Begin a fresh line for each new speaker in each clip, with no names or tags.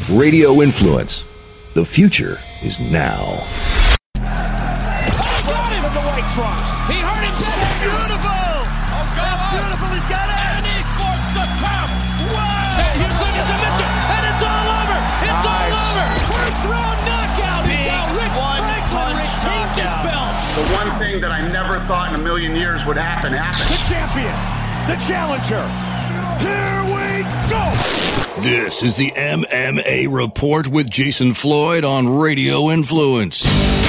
Radio Influence. The future is now.
He got him in the white trunks. He hurt him. Beautiful. Oh, God. That's beautiful. He's got it. And he forced the count. Wow. And here's the submission. And it's all over. It's all over. First round knockout. Is how Rich Franklin retains his belt.
The one thing that I never thought in a million years would happen happened.
The champion. The challenger. Here we go.
This is the MMA Report with Jason Floyd on Radio Influence.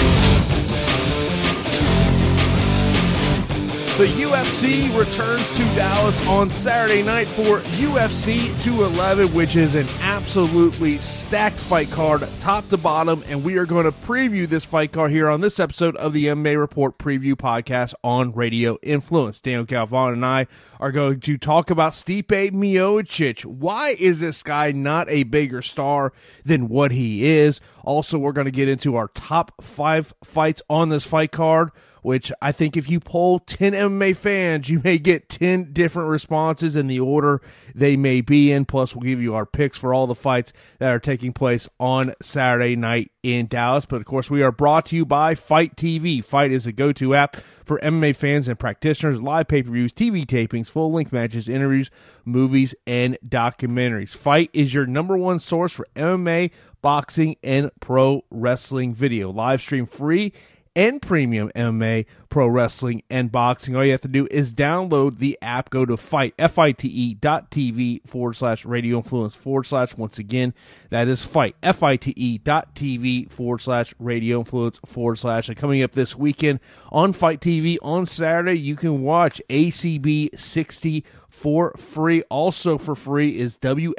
The UFC returns to Dallas on Saturday night for UFC 211, which is an absolutely stacked fight card, top to bottom, and we are going to preview this fight card here on this episode of the MMA Report Preview Podcast on Radio Influence. Daniel Galvan and I are going to talk about Stipe Miocic. Why is this guy not a bigger star than what he is? Also, we're going to get into our top 5 fights on this fight card, which I think if you poll 10 MMA fans, you may get 10 different responses in the order they may be in. Plus, we'll give you our picks for all the fights that are taking place on Saturday night in Dallas. But, of course, we are brought to you by Fight TV. Fight is a go-to app for MMA fans and practitioners, live pay-per-views, TV tapings, full-length matches, interviews, movies, and documentaries. Fight is your number one source for MMA, boxing, and pro wrestling video. Live stream free and premium MMA, pro wrestling, and boxing. All you have to do is download the app. Go to FITE.tv/radio influence / once again, that is Fight, FITE.tv/radio influence / and coming up this weekend on Fight TV on Saturday, you can watch ACB 60 for free. Also for free is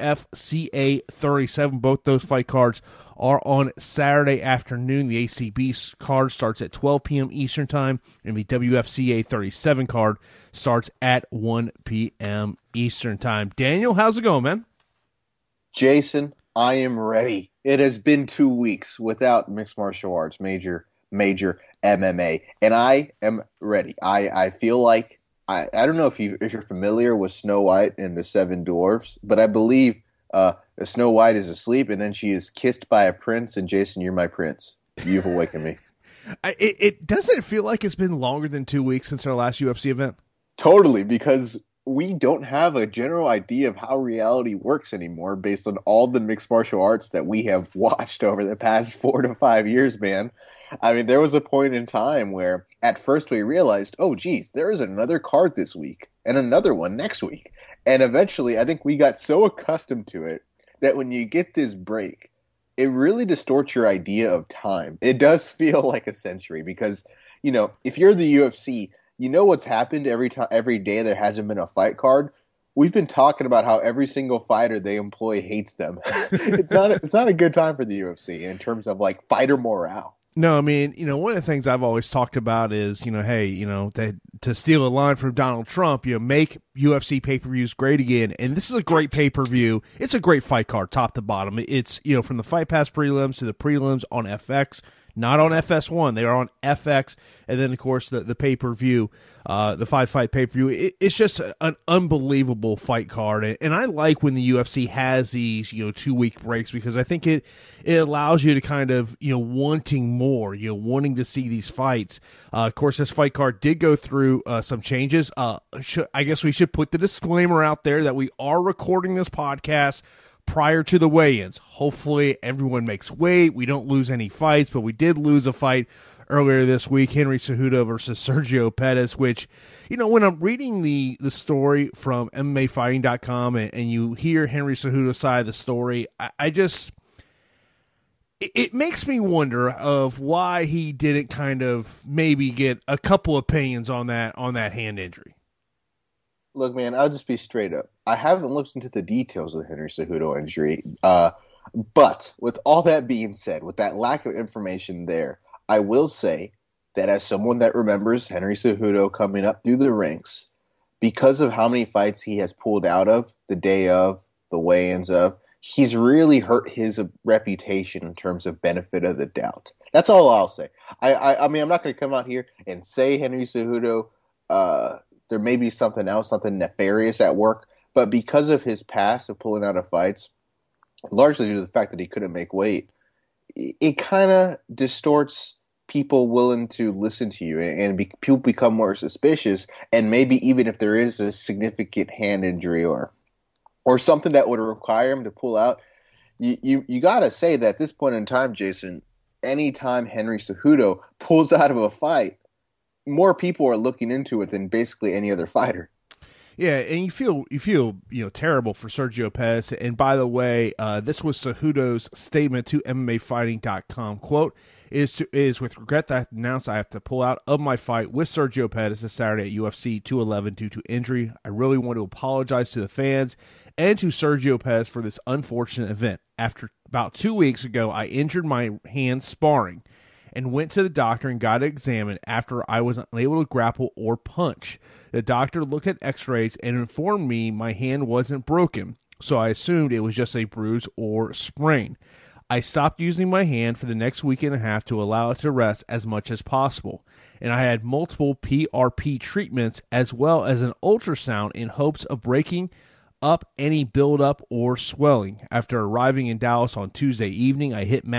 WFCA 37. Both those fight cards are on Saturday afternoon. The ACB card starts at 12 p.m. Eastern Time, and the WFCA 37 card starts at 1 p.m. Eastern Time. Daniel, how's it going, man?
Jason, I am ready. It has been 2 weeks without mixed martial arts, major MMA, and I am ready. I feel like, I don't know if you're familiar with Snow White and the Seven Dwarfs, but I believe Snow White is asleep, and then she is kissed by a prince, and Jason, you're my prince. You've awakened me.
It doesn't feel like it's been longer than 2 weeks since our last UFC event.
Totally, because we don't have a general idea of how reality works anymore based on all the mixed martial arts that we have watched over the past 4 to 5 years, man. I mean, there was a point in time where at first we realized, oh, geez, there is another card this week and another one next week. And eventually, I think we got so accustomed to it that when you get this break, it really distorts your idea of time. It does feel like a century because, you know, if you're the UFC, you know what's happened every day there hasn't been a fight card. We've been talking about how every single fighter they employ hates them. It's not a good time for the UFC in terms of like fighter morale.
No, I mean, you know, one of the things I've always talked about is, you know, hey, you know, to steal a line from Donald Trump, you know, make UFC pay-per-views great again. And this is a great pay-per-view. It's a great fight card, top to bottom. It's, you know, from the Fight Pass prelims to the prelims on FX, not on FS1. They are on FX. And then, of course, the pay-per-view, the five-fight pay-per-view. It's just an unbelievable fight card. And I like when the UFC has these, you know, 2-week breaks because I think it allows you to kind of, you know, wanting more, you know, wanting to see these fights. Of course, this fight card did go through some changes. I guess we should put the disclaimer out there that we are recording this podcast prior to the weigh-ins. Hopefully everyone makes weight. We don't lose any fights, but we did lose a fight earlier this week, Henry Cejudo versus Sergio Pettis, which, you know, when I'm reading the story from MMAfighting.com and you hear Henry Cejudo's side of the story, I just, it makes me wonder of why he didn't kind of maybe get a couple opinions on that hand injury.
Look, man, I'll just be straight up. I haven't looked into the details of the Henry Cejudo injury, but with all that being said, with that lack of information there, I will say that as someone that remembers Henry Cejudo coming up through the ranks, because of how many fights he has pulled out of the day of, the weigh-ins of, he's really hurt his reputation in terms of benefit of the doubt. That's all I'll say. I mean, I'm not going to come out here and say Henry Cejudo, there may be something else, something nefarious at work, but because of his past of pulling out of fights, largely due to the fact that he couldn't make weight, it kind of distorts people willing to listen to you, and people become more suspicious. And maybe even if there is a significant hand injury or something that would require him to pull out, you got to say that at this point in time, Jason, anytime Henry Cejudo pulls out of a fight, more people are looking into it than basically any other fighter.
Yeah, and you feel terrible for Sergio Pettis. And by the way, this was Cejudo's statement to MMAfighting.com. Quote, is with regret that I have to announce I have to pull out of my fight with Sergio Pettis this Saturday at UFC 211 due to injury. I really want to apologize to the fans and to Sergio Pettis for this unfortunate event. After about 2 weeks ago, I injured my hand sparring and went to the doctor and got it examined after I was unable to grapple or punch. The doctor looked at x-rays and informed me my hand wasn't broken, so I assumed it was just a bruise or sprain. I stopped using my hand for the next week and a half to allow it to rest as much as possible, and I had multiple PRP treatments as well as an ultrasound in hopes of breaking up any buildup or swelling. After arriving in Dallas on Tuesday evening, I hit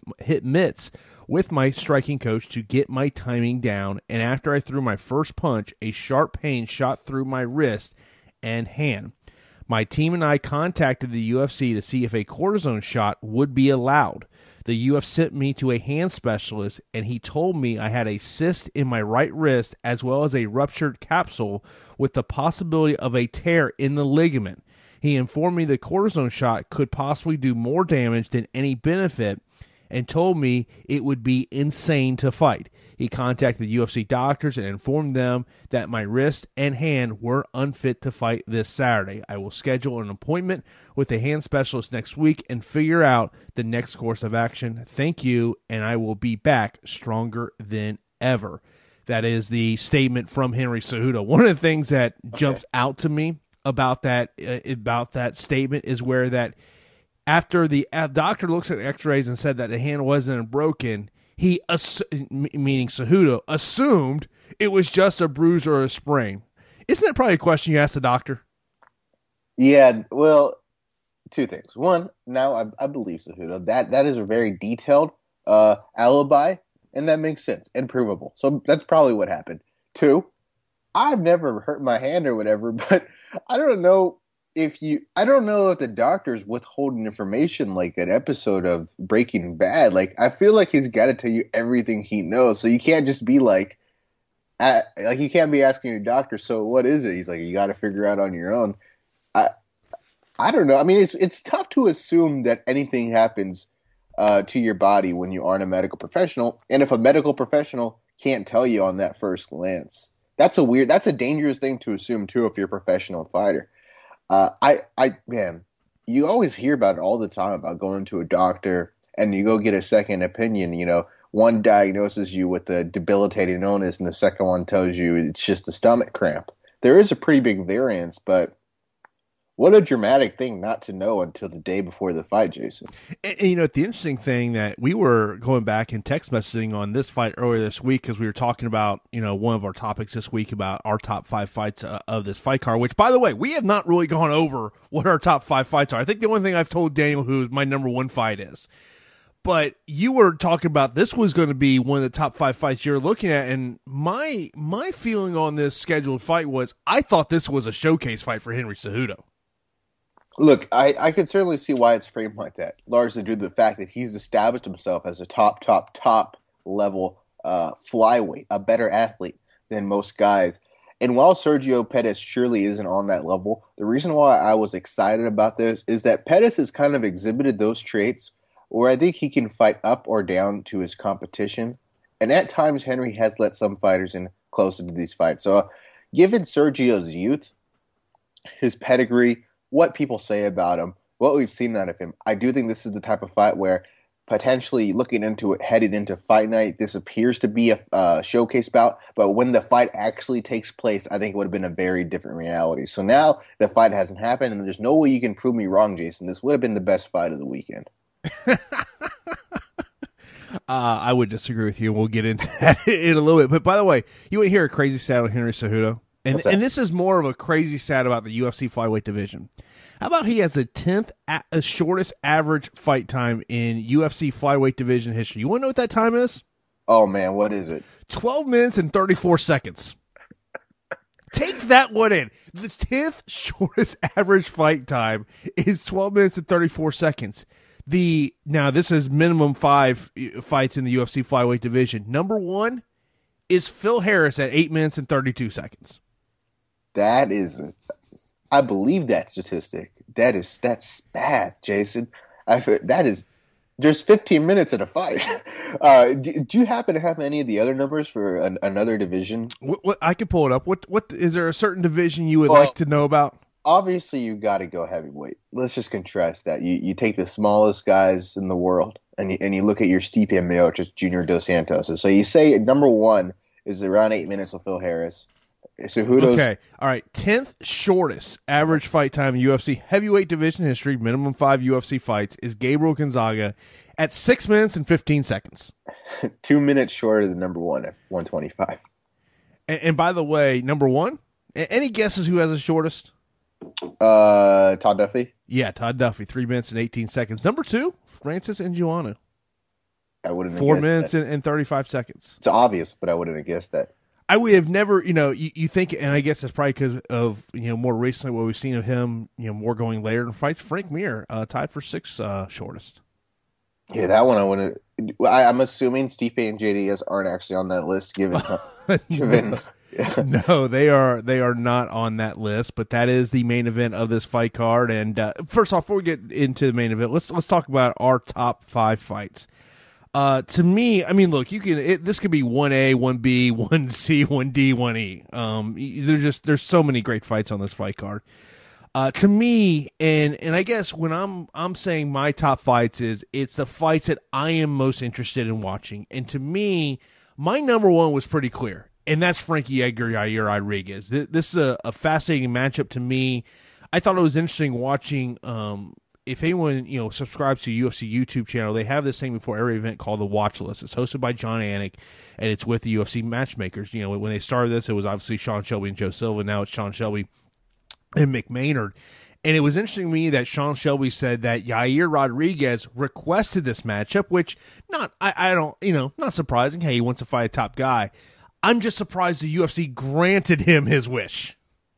mitts with my striking coach to get my timing down, and after I threw my first punch, a sharp pain shot through my wrist and hand. My team and I contacted the UFC to see if a cortisone shot would be allowed. The UFC sent me to a hand specialist, and he told me I had a cyst in my right wrist as well as a ruptured capsule with the possibility of a tear in the ligament. He informed me the cortisone shot could possibly do more damage than any benefit and told me it would be insane to fight. He contacted the UFC doctors and informed them that my wrist and hand were unfit to fight this Saturday. I will schedule an appointment with a hand specialist next week and figure out the next course of action. Thank you, and I will be back stronger than ever. That is the statement from Henry Cejudo. One of the things that jumps out to me about that statement is where that after the doctor looks at x-rays and said that the hand wasn't broken, he, meaning Cejudo, assumed it was just a bruise or a sprain. Isn't that probably a question you asked the doctor?
Yeah, well, two things. One, now I believe Cejudo. That is a very detailed alibi, and that makes sense and provable. So that's probably what happened. Two, I've never hurt my hand or whatever, but I don't know if the doctor's withholding information like an episode of Breaking Bad. Like, I feel like he's got to tell you everything he knows. So you can't just be like you can't be asking your doctor, so what is it? He's like, you got to figure out on your own. I don't know. I mean, it's tough to assume that anything happens to your body when you aren't a medical professional. And if a medical professional can't tell you on that first glance, that's a dangerous thing to assume too if you're a professional fighter. Man, you always hear about it all the time about going to a doctor and you go get a second opinion. You know, one diagnoses you with a debilitating illness and the second one tells you it's just a stomach cramp. There is a pretty big variance, but what a dramatic thing not to know until the day before the fight, Jason.
And you know, the interesting thing that we were going back and text messaging on this fight earlier this week because we were talking about, you know, one of our topics this week about our top 5 fights of this fight card, which, by the way, we have not really gone over what our top 5 fights are. I think the only thing I've told Daniel who my number 1 fight is. But you were talking about this was going to be one of the top 5 fights you're looking at, and my feeling on this scheduled fight was I thought this was a showcase fight for Henry Cejudo.
Look, I could certainly see why it's framed like that, largely due to the fact that he's established himself as a top level flyweight, a better athlete than most guys. And while Sergio Pettis surely isn't on that level, the reason why I was excited about this is that Pettis has kind of exhibited those traits where I think he can fight up or down to his competition. And at times, Henry has let some fighters in closer to these fights. So given Sergio's youth, his pedigree, what people say about him, what we've seen out of him, I do think this is the type of fight where potentially looking into it, headed into fight night, this appears to be a showcase bout, but when the fight actually takes place, I think it would have been a very different reality. So now the fight hasn't happened, and there's no way you can prove me wrong, Jason. This would have been the best fight of the weekend.
I would disagree with you. We'll get into that in a little bit. But by the way, you want to hear a crazy stat on Henry Cejudo? And this is more of a crazy stat about the UFC flyweight division. How about he has the 10th shortest average fight time in UFC flyweight division history? You want to know what that time is?
Oh, man, what is it?
12 minutes and 34 seconds. Take that one in. The 10th shortest average fight time is 12 minutes and 34 seconds. Now, this is minimum 5 fights in the UFC flyweight division. Number 1 is Phil Harris at 8 minutes and 32 seconds.
That is, I believe that statistic. That's bad, Jason. There's 15 minutes in a fight. Do you happen to have any of the other numbers for another division?
What I can pull it up. What is there a certain division you would like to know about?
Obviously, you got to go heavyweight. Let's just contrast that. You take the smallest guys in the world, and you look at your Stipe Miocic, Junior Dos Santos. And so you say number 1 is around 8 minutes of Phil Harris. So
okay, all right. 10th shortest average fight time in UFC heavyweight division history, minimum 5 UFC fights, is Gabriel Gonzaga at 6 minutes and 15 seconds.
2 minutes shorter than number 1 at 125.
And by the way, number 1, any guesses who has the shortest?
Todd Duffy?
Yeah, Todd Duffy, 3 minutes and 18 seconds. Number 2, Francis Ngannou.
I wouldn't have
4
guessed
minutes
that.
and 35 seconds.
It's obvious, but I wouldn't have guessed that.
I would have never, you think, and I guess that's probably because of, more recently what we've seen of him, more going later in fights. Frank Mir, tied for 6th shortest.
Yeah, that one I wouldn't. I'm assuming Stipe and JDS aren't actually on that list, given.
No, they are not on that list, but that is the main event of this fight card. And first off, before we get into the main event, let's talk about our top 5 fights. To me, I mean, look, this could be 1A, 1B, 1C, 1D, 1E. There's so many great fights on this fight card. To me, and I guess when I'm saying my top fights it's the fights that I am most interested in watching. And to me, my number 1 was pretty clear, and that's Frankie Edgar, Yair Rodriguez. This is a fascinating matchup to me. I thought it was interesting watching, if anyone, subscribes to UFC YouTube channel, they have this thing before every event called the Watch List. It's hosted by John Anik, and it's with the UFC matchmakers. When they started this, it was obviously Sean Shelby and Joe Silva. Now it's Sean Shelby and Mick Maynard. And it was interesting to me that Sean Shelby said that Yair Rodriguez requested this matchup, which not surprising. Hey, he wants to fight a top guy. I'm just surprised the UFC granted him his wish.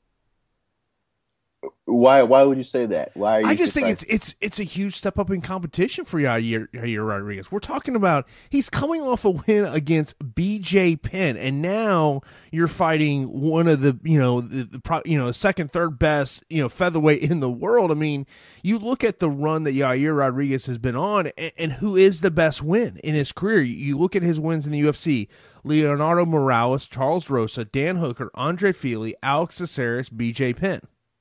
Why would you say that? Why are you?
I just think it's a huge step up in competition for Yair Rodriguez. We're talking about he's coming off a win against BJ Penn, and now you're fighting one of the second, third best featherweight in the world. I mean, you look at the run that Yair Rodriguez has been on, and who is the best win in his career? You look at his wins in the UFC: Leonardo Morales, Charles Rosa, Dan Hooker, Andre Fili, Alex Caceres, BJ Penn.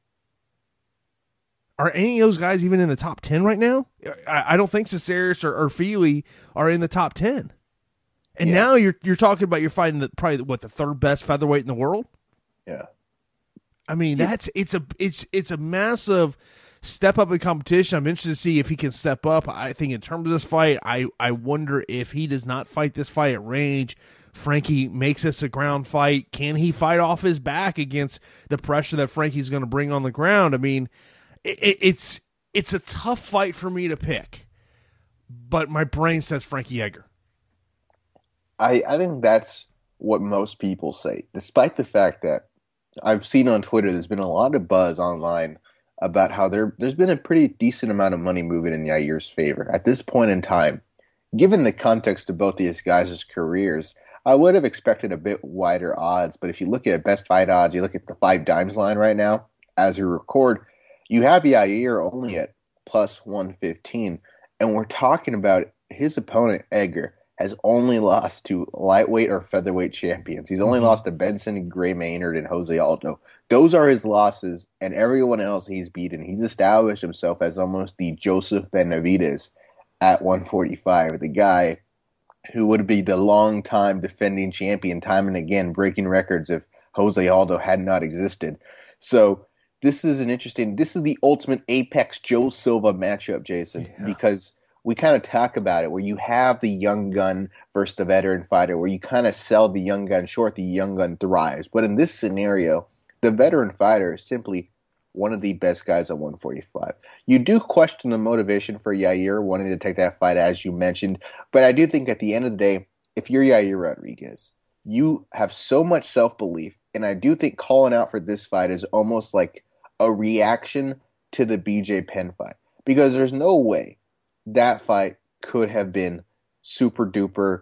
Are any of those guys even in the top 10 right now? I don't think Caceres or Fili are in the top 10. And now you're talking about you're fighting the third best featherweight in the world.
Yeah,
I mean it's a massive step up in competition. I'm interested to see if he can step up. I think in terms of this fight, I wonder if he does not fight this fight at range, Frankie makes this a ground fight. Can he fight off his back against the pressure that Frankie's going to bring on the ground? I mean, it's a tough fight for me to pick, but my brain says Frankie Edgar.
I think that's what most people say, despite the fact that I've seen on Twitter there's been a lot of buzz online about how there's been a pretty decent amount of money moving in Yair's favor. At this point in time, given the context of both these guys' careers, I would have expected a bit wider odds, but if you look at best fight odds, you look at the 5 dimes line right now, as we record, you have Yair only at plus 115, and we're talking about his opponent, Edgar, has only lost to lightweight or featherweight champions. He's only lost to Benson, Gray Maynard, and Jose Aldo. Those are his losses, and everyone else he's beaten. He's established himself as almost the Joseph Benavidez at 145, the guy who would be the long-time defending champion time and again, breaking records if Jose Aldo had not existed. So this is the ultimate apex Joe Silva matchup, Jason, because we kind of talk about it where you have the young gun versus the veteran fighter, where you kind of sell the young gun short, the young gun thrives. But in this scenario, the veteran fighter is simply one of the best guys at 145. You do question the motivation for Yair wanting to take that fight, as you mentioned, but I do think at the end of the day, if you're Yair Rodriguez, you have so much self-belief, and I do think calling out for this fight is almost like a reaction to the BJ Penn fight, because there's no way that fight could have been super duper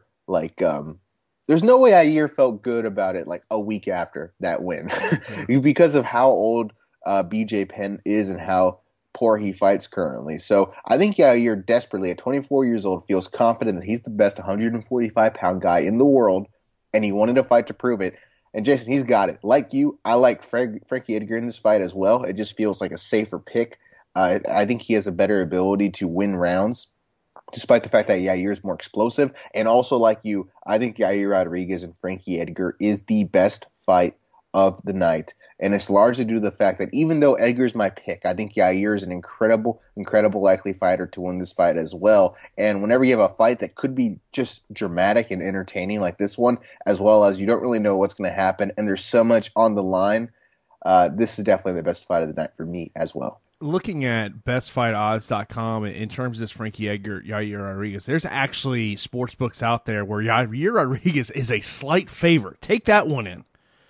there's no way Yair felt good about it like a week after that win because of how old BJ Penn is and how poor he fights currently. So I think Yair desperately at 24 years old feels confident that he's the best 145-pound guy in the world, and he wanted to fight to prove it. And Jason, he's got it. Like you, I like Frankie Edgar in this fight as well. It just feels like a safer pick. I think he has a better ability to win rounds, despite the fact that Yair is more explosive. And also, like you, I think Yair Rodriguez and Frankie Edgar is the best fight of the night. And it's largely due to the fact that even though Edgar's my pick, I think Yair is an incredible likely fighter to win this fight as well. And whenever you have a fight that could be just dramatic and entertaining like this one, as well as you don't really know what's going to happen, and there's so much on the line, this is definitely the best fight of the night for me as well.
Looking at bestfightodds.com in terms of this Frankie Edgar, Yair Rodriguez, there's actually sports books out there where Yair Rodriguez is a slight favorite. Take that one in.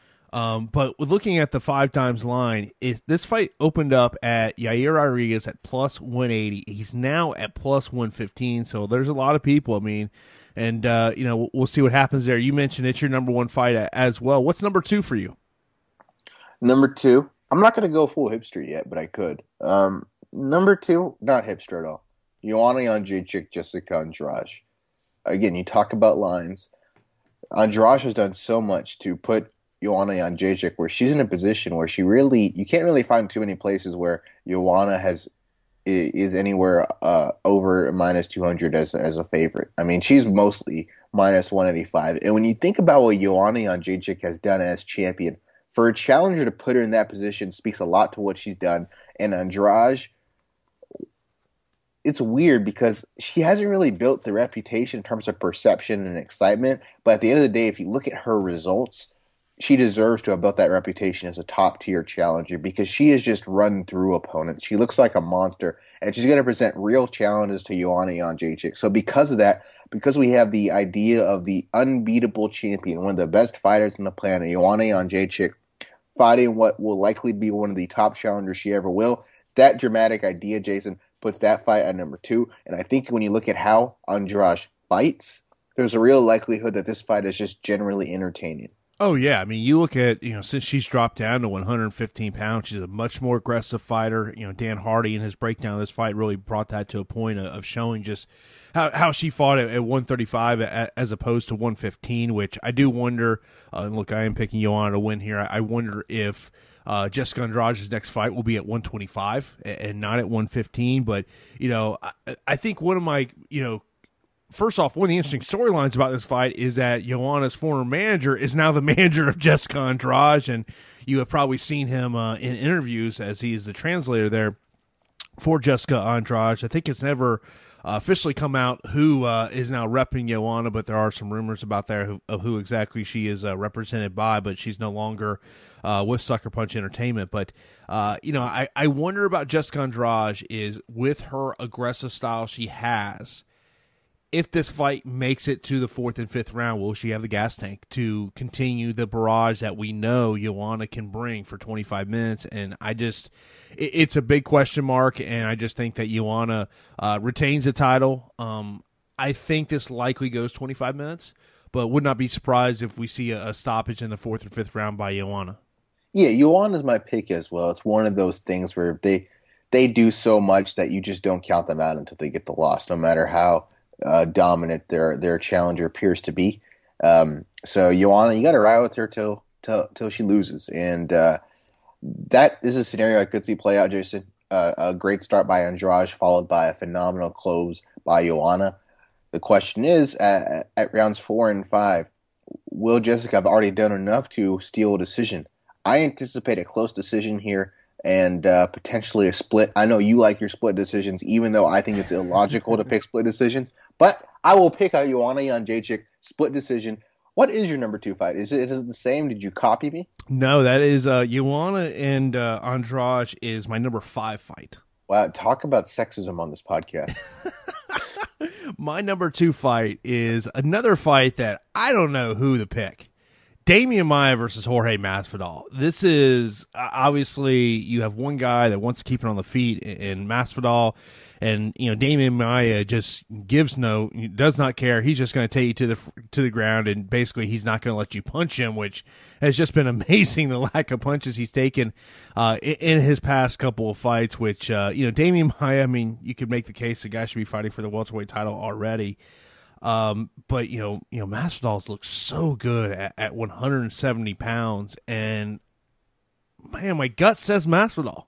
But looking at the 5x line, this fight opened up at Yair Rodriguez at plus 180. He's now at plus 115. So there's a lot of people. I mean, and we'll see what happens there. You mentioned it's your number one fight as well. What's number two for you?
Number two, I'm not going to go full hipster yet, but I could. Number two, not hipster at all. Joanna Jędrzejczyk, Jessica Andrade. Again, you talk about lines. Andrade has done so much to put Joanna Jędrzejczyk where she's in a position where you can't really find too many places where Joanna is anywhere over minus 200 as a favorite. I mean, she's mostly minus 185. And when you think about what Joanna Jędrzejczyk has done as champion, for a challenger to put her in that position speaks a lot to what she's done. And Andrade, it's weird because she hasn't really built the reputation in terms of perception and excitement. But at the end of the day, if you look at her results, she deserves to have built that reputation as a top-tier challenger because she has just run through opponents. She looks like a monster, and she's going to present real challenges to Joanna Jędrzejczyk. So because of that, because we have the idea of the unbeatable champion, one of the best fighters on the planet, Joanna Jędrzejczyk, fighting what will likely be one of the top challengers she ever will, that dramatic idea, Jason, puts that fight at number two. And I think when you look at how Andrade fights, there's a real likelihood that this fight is just generally entertaining.
Oh, yeah. I mean, you look at, since she's dropped down to 115 pounds, she's a much more aggressive fighter. Dan Hardy in his breakdown of this fight really brought that to a point of showing just how she fought at 135 as opposed to 115, which I do wonder, look, I am picking Joanna to win here. I wonder if Jessica Andrade's next fight will be at 125 and not at 115. But, I think one of my, first off, one of the interesting storylines about this fight is that Joanna's former manager is now the manager of Jessica Andrade, and you have probably seen him in interviews as he is the translator there for Jessica Andrade. I think it's never officially come out who is now repping Joanna, but there are some rumors about there of who exactly she is represented by, but she's no longer with Sucker Punch Entertainment. But, I wonder about Jessica Andrade is with her aggressive style she has, if this fight makes it to the fourth and fifth round, will she have the gas tank to continue the barrage that we know Joanna can bring for 25 minutes? And it's a big question mark, and I just think that Joanna retains the title. I think this likely goes 25 minutes, but would not be surprised if we see a stoppage in the fourth or fifth round by Joanna.
Yeah, Joanna's my pick as well. It's one of those things where they do so much that you just don't count them out until they get the loss, no matter how dominant their challenger appears to be. So Joanna, you got to ride with her till she loses, and that is a scenario I could see play out. Jason, a great start by Andrade, followed by a phenomenal close by Joanna. The question is, at rounds 4 and 5, will Jessica have already done enough to steal a decision? I anticipate a close decision here, and potentially a split. I know you like your split decisions, even though I think it's illogical to pick split decisions. But I will pick a Joanna Jędrzejczyk split decision What is your number 2 fight? Is it the same? Did you copy me?
No, that is Joanna and Andrade is my number 5 fight.
Wow, talk about sexism on this podcast.
My number 2 fight is another fight that I don't know who to pick. Damian Maia versus Jorge Masvidal. This is obviously you have one guy that wants to keep it on the feet in Masvidal, and Damian Maia just does not care. He's just going to take you to the ground, and basically he's not going to let you punch him, which has just been amazing. The lack of punches he's taken in his past couple of fights. Which Damian Maia, I mean, you could make the case the guy should be fighting for the welterweight title already. But Masvidal looks so good at 170 pounds, and man, my gut says Masvidal.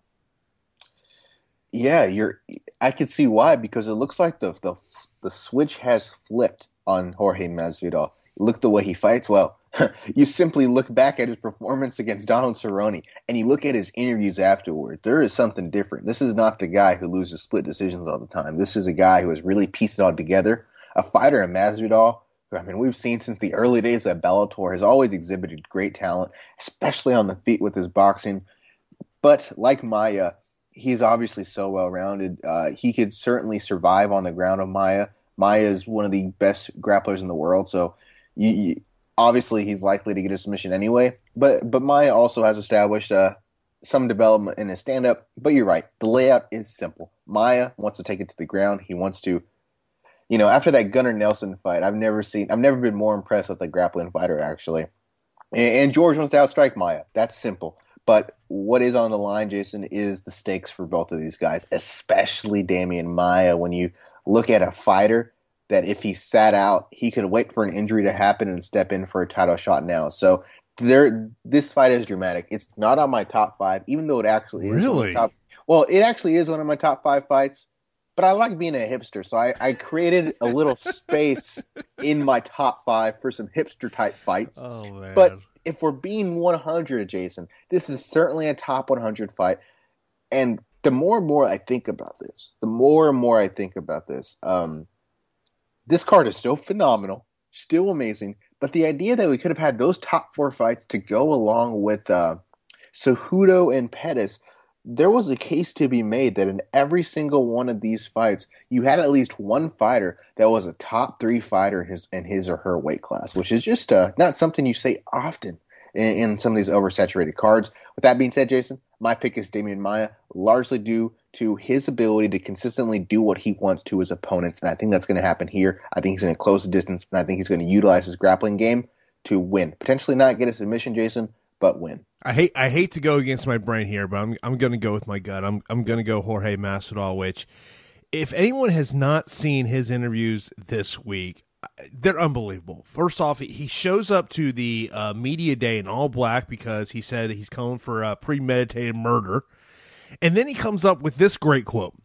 Yeah, I can see why, because it looks like the switch has flipped on Jorge Masvidal. Look the way he fights. Well, you simply look back at his performance against Donald Cerrone, and you look at his interviews afterward. There is something different. This is not the guy who loses split decisions all the time. This is a guy who has really pieced it all together. A fighter in Masvidal, who, I mean, we've seen since the early days of Bellator, has always exhibited great talent, especially on the feet with his boxing. But like Maia, he's obviously so well-rounded. He could certainly survive on the ground of Maia. Maia is one of the best grapplers in the world, so obviously he's likely to get a submission anyway. But Maia also has established some development in his stand-up. But you're right, the layout is simple. Maia wants to take it to the ground. He wants to. After that Gunnar Nelson fight, I've never been more impressed with a grappling fighter, actually. And George wants to outstrike Maia. That's simple. But what is on the line, Jason, is the stakes for both of these guys, especially Damian Maia. When you look at a fighter that if he sat out, he could wait for an injury to happen and step in for a title shot now. So this fight is dramatic. It's not on my top 5, even though it actually is.
Really?
It actually is one of my top 5 fights. But I like being a hipster, so I created a little space in my top 5 for some hipster-type fights.
Oh, man.
But if we're being 100, Jason, this is certainly a top 100 fight. And the more and more I think about this, this card is still phenomenal, still amazing. But the idea that we could have had those top 4 fights to go along with Cejudo and Pettis, there was a case to be made that in every single one of these fights, you had at least one fighter that was a top 3 fighter in his or her weight class, which is just not something you say often in some of these oversaturated cards. With that being said, Jason, my pick is Damian Maia, largely due to his ability to consistently do what he wants to his opponents, and I think that's going to happen here. I think he's going to close the distance, and I think he's going to utilize his grappling game to win. Potentially not get a submission, Jason, but win.
I hate to go against my brain here, but I'm going to go with my gut. I'm going to go Jorge Masvidal, which, if anyone has not seen his interviews this week, they're unbelievable. First off, he shows up to the media day in all black because he said he's coming for a premeditated murder. And then he comes up with this great quote.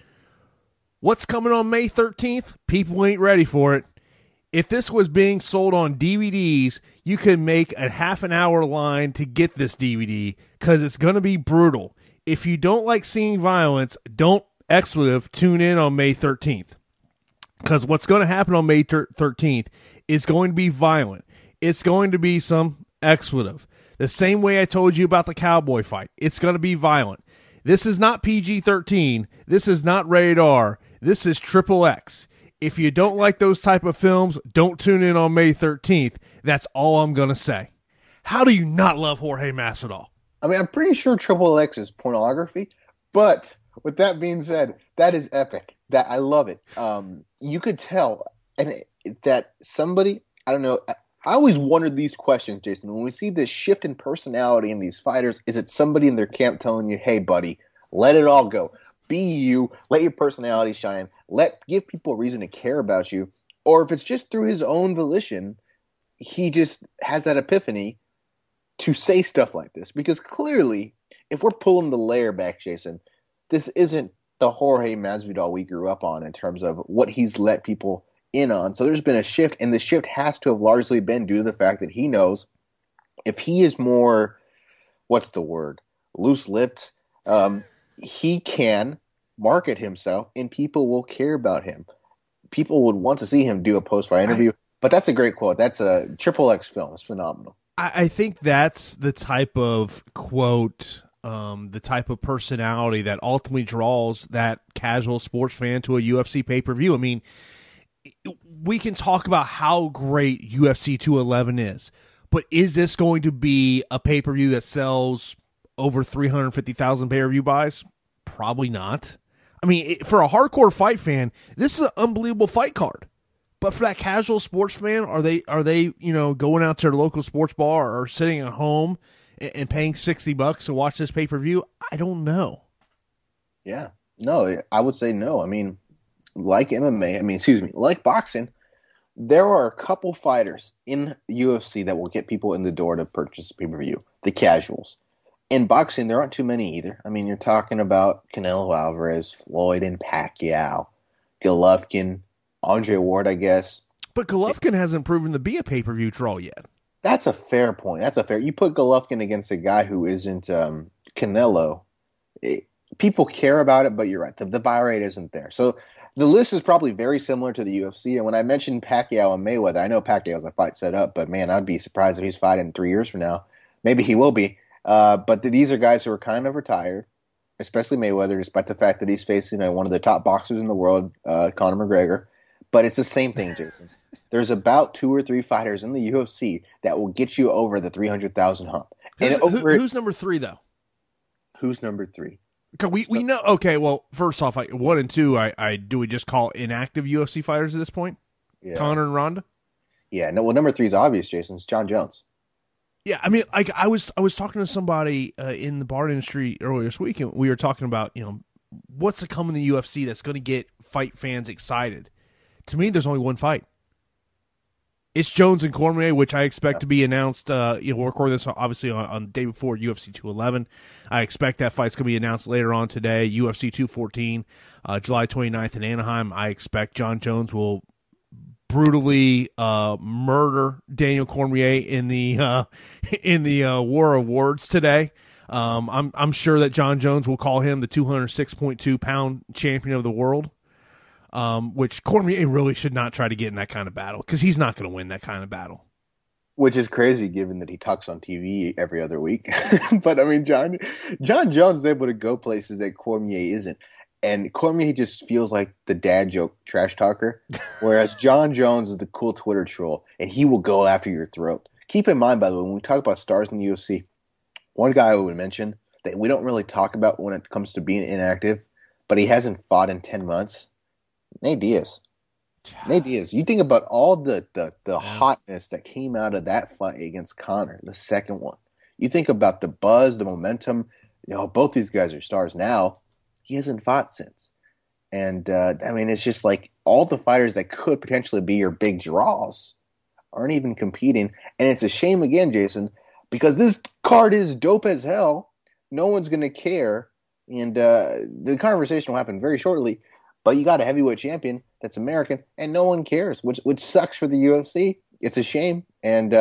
"What's coming on May 13th? People ain't ready for it. If this was being sold on DVDs, you could make a half an hour line to get this DVD because it's going to be brutal. If you don't like seeing violence, don't tune in on May 13th. Because what's going to happen on May 13th is going to be violent. It's going to be some expletive. The same way I told you about the cowboy fight. It's going to be violent. This is not PG-13. This is not rated R. This is XXX. If you don't like those type of films, don't tune in on May 13th. That's all I'm going to say." How do you not love Jorge Masvidal?
I mean, I'm pretty sure XXX is pornography, but with that being said, that is epic. That I love it. You could tell that somebody, I don't know, I always wondered these questions, Jason. When we see this shift in personality in these fighters, is it somebody in their camp telling you, "Hey, buddy, let it all go. Be you. Let your personality shine. Give people a reason to care about you." Or if it's just through his own volition, he just has that epiphany to say stuff like this. Because clearly, if we're pulling the layer back, Jason, this isn't the Jorge Masvidal we grew up on in terms of what he's let people in on. So there's been a shift, and the shift has to have largely been due to the fact that he knows if he is more, what's the word, loose-lipped, he can market himself, and people will care about him. People would want to see him do a post-fight interview. But that's a great quote. That's a Triple X film. It's phenomenal.
I think that's the type of quote, the type of personality that ultimately draws that casual sports fan to a UFC pay-per-view. I mean, we can talk about how great UFC 211 is, but is this going to be a pay-per-view that sells over 350,000 pay-per-view buys? Probably not. I mean, for a hardcore fight fan, this is an unbelievable fight card. But for that casual sports fan, are they going out to their local sports bar or sitting at home and paying $60 to watch this pay-per-view? I don't know.
Yeah. No, I would say no. I mean, like like boxing, there are a couple fighters in UFC that will get people in the door to purchase pay-per-view, the casuals. In boxing, there aren't too many either. I mean, you're talking about Canelo Alvarez, Floyd and Pacquiao, Golovkin, Andre Ward, I guess.
But Golovkin hasn't proven to be a pay-per-view draw yet.
That's a fair point. You put Golovkin against a guy who isn't Canelo. People care about it, but you're right. The buy rate isn't there. So the list is probably very similar to the UFC. And when I mentioned Pacquiao and Mayweather, I know Pacquiao's a fight set up, but man, I'd be surprised if he's fighting 3 years from now. Maybe he will be. But these are guys who are kind of retired, especially Mayweather, despite the fact that he's facing one of the top boxers in the world, Conor McGregor. But it's the same thing, Jason. There's about 2 or 3 fighters in the UFC that will get you over the 300,000 hump.
Who's number 3, though?
Who's number 3?
We know. Okay, well, first off, 1 and 2, do we just call inactive UFC fighters at this point? Yeah. Conor and Ronda?
Yeah, no. Well, number 3 is obvious, Jason. It's John Jones.
Yeah, I mean, like I was talking to somebody in the bar industry earlier this week, and we were talking about what's to come in the UFC that's going to get fight fans excited. To me, there's only one fight. It's Jones and Cormier, which I expect to be announced. We're recording this obviously on the day before UFC 211. I expect that fight's going to be announced later on today. UFC 214, July 29th in Anaheim. I expect John Jones will brutally murder Daniel Cormier in the war of words today. I'm sure that John Jones will call him the 206.2 pound champion of the world. Which Cormier really should not try to get in that kind of battle because he's not going to win that kind of battle.
Which is crazy given that he talks on TV every other week. But I mean, John Jones is able to go places that Cormier isn't. And Cormier just feels like the dad joke trash talker, whereas John Jones is the cool Twitter troll, and he will go after your throat. Keep in mind, by the way, when we talk about stars in the UFC, one guy I would mention that we don't really talk about when it comes to being inactive, but he hasn't fought in 10 months, Nate Diaz. Nate Diaz. You think about all the hotness that came out of that fight against Conor, the second one. You think about the buzz, the momentum. Both these guys are stars now. He hasn't fought since. And, I mean, it's just like all the fighters that could potentially be your big draws aren't even competing. And it's a shame again, Jason, because this card is dope as hell. No one's going to care. And the conversation will happen very shortly. But you got a heavyweight champion that's American, and no one cares, which sucks for the UFC. It's a shame, and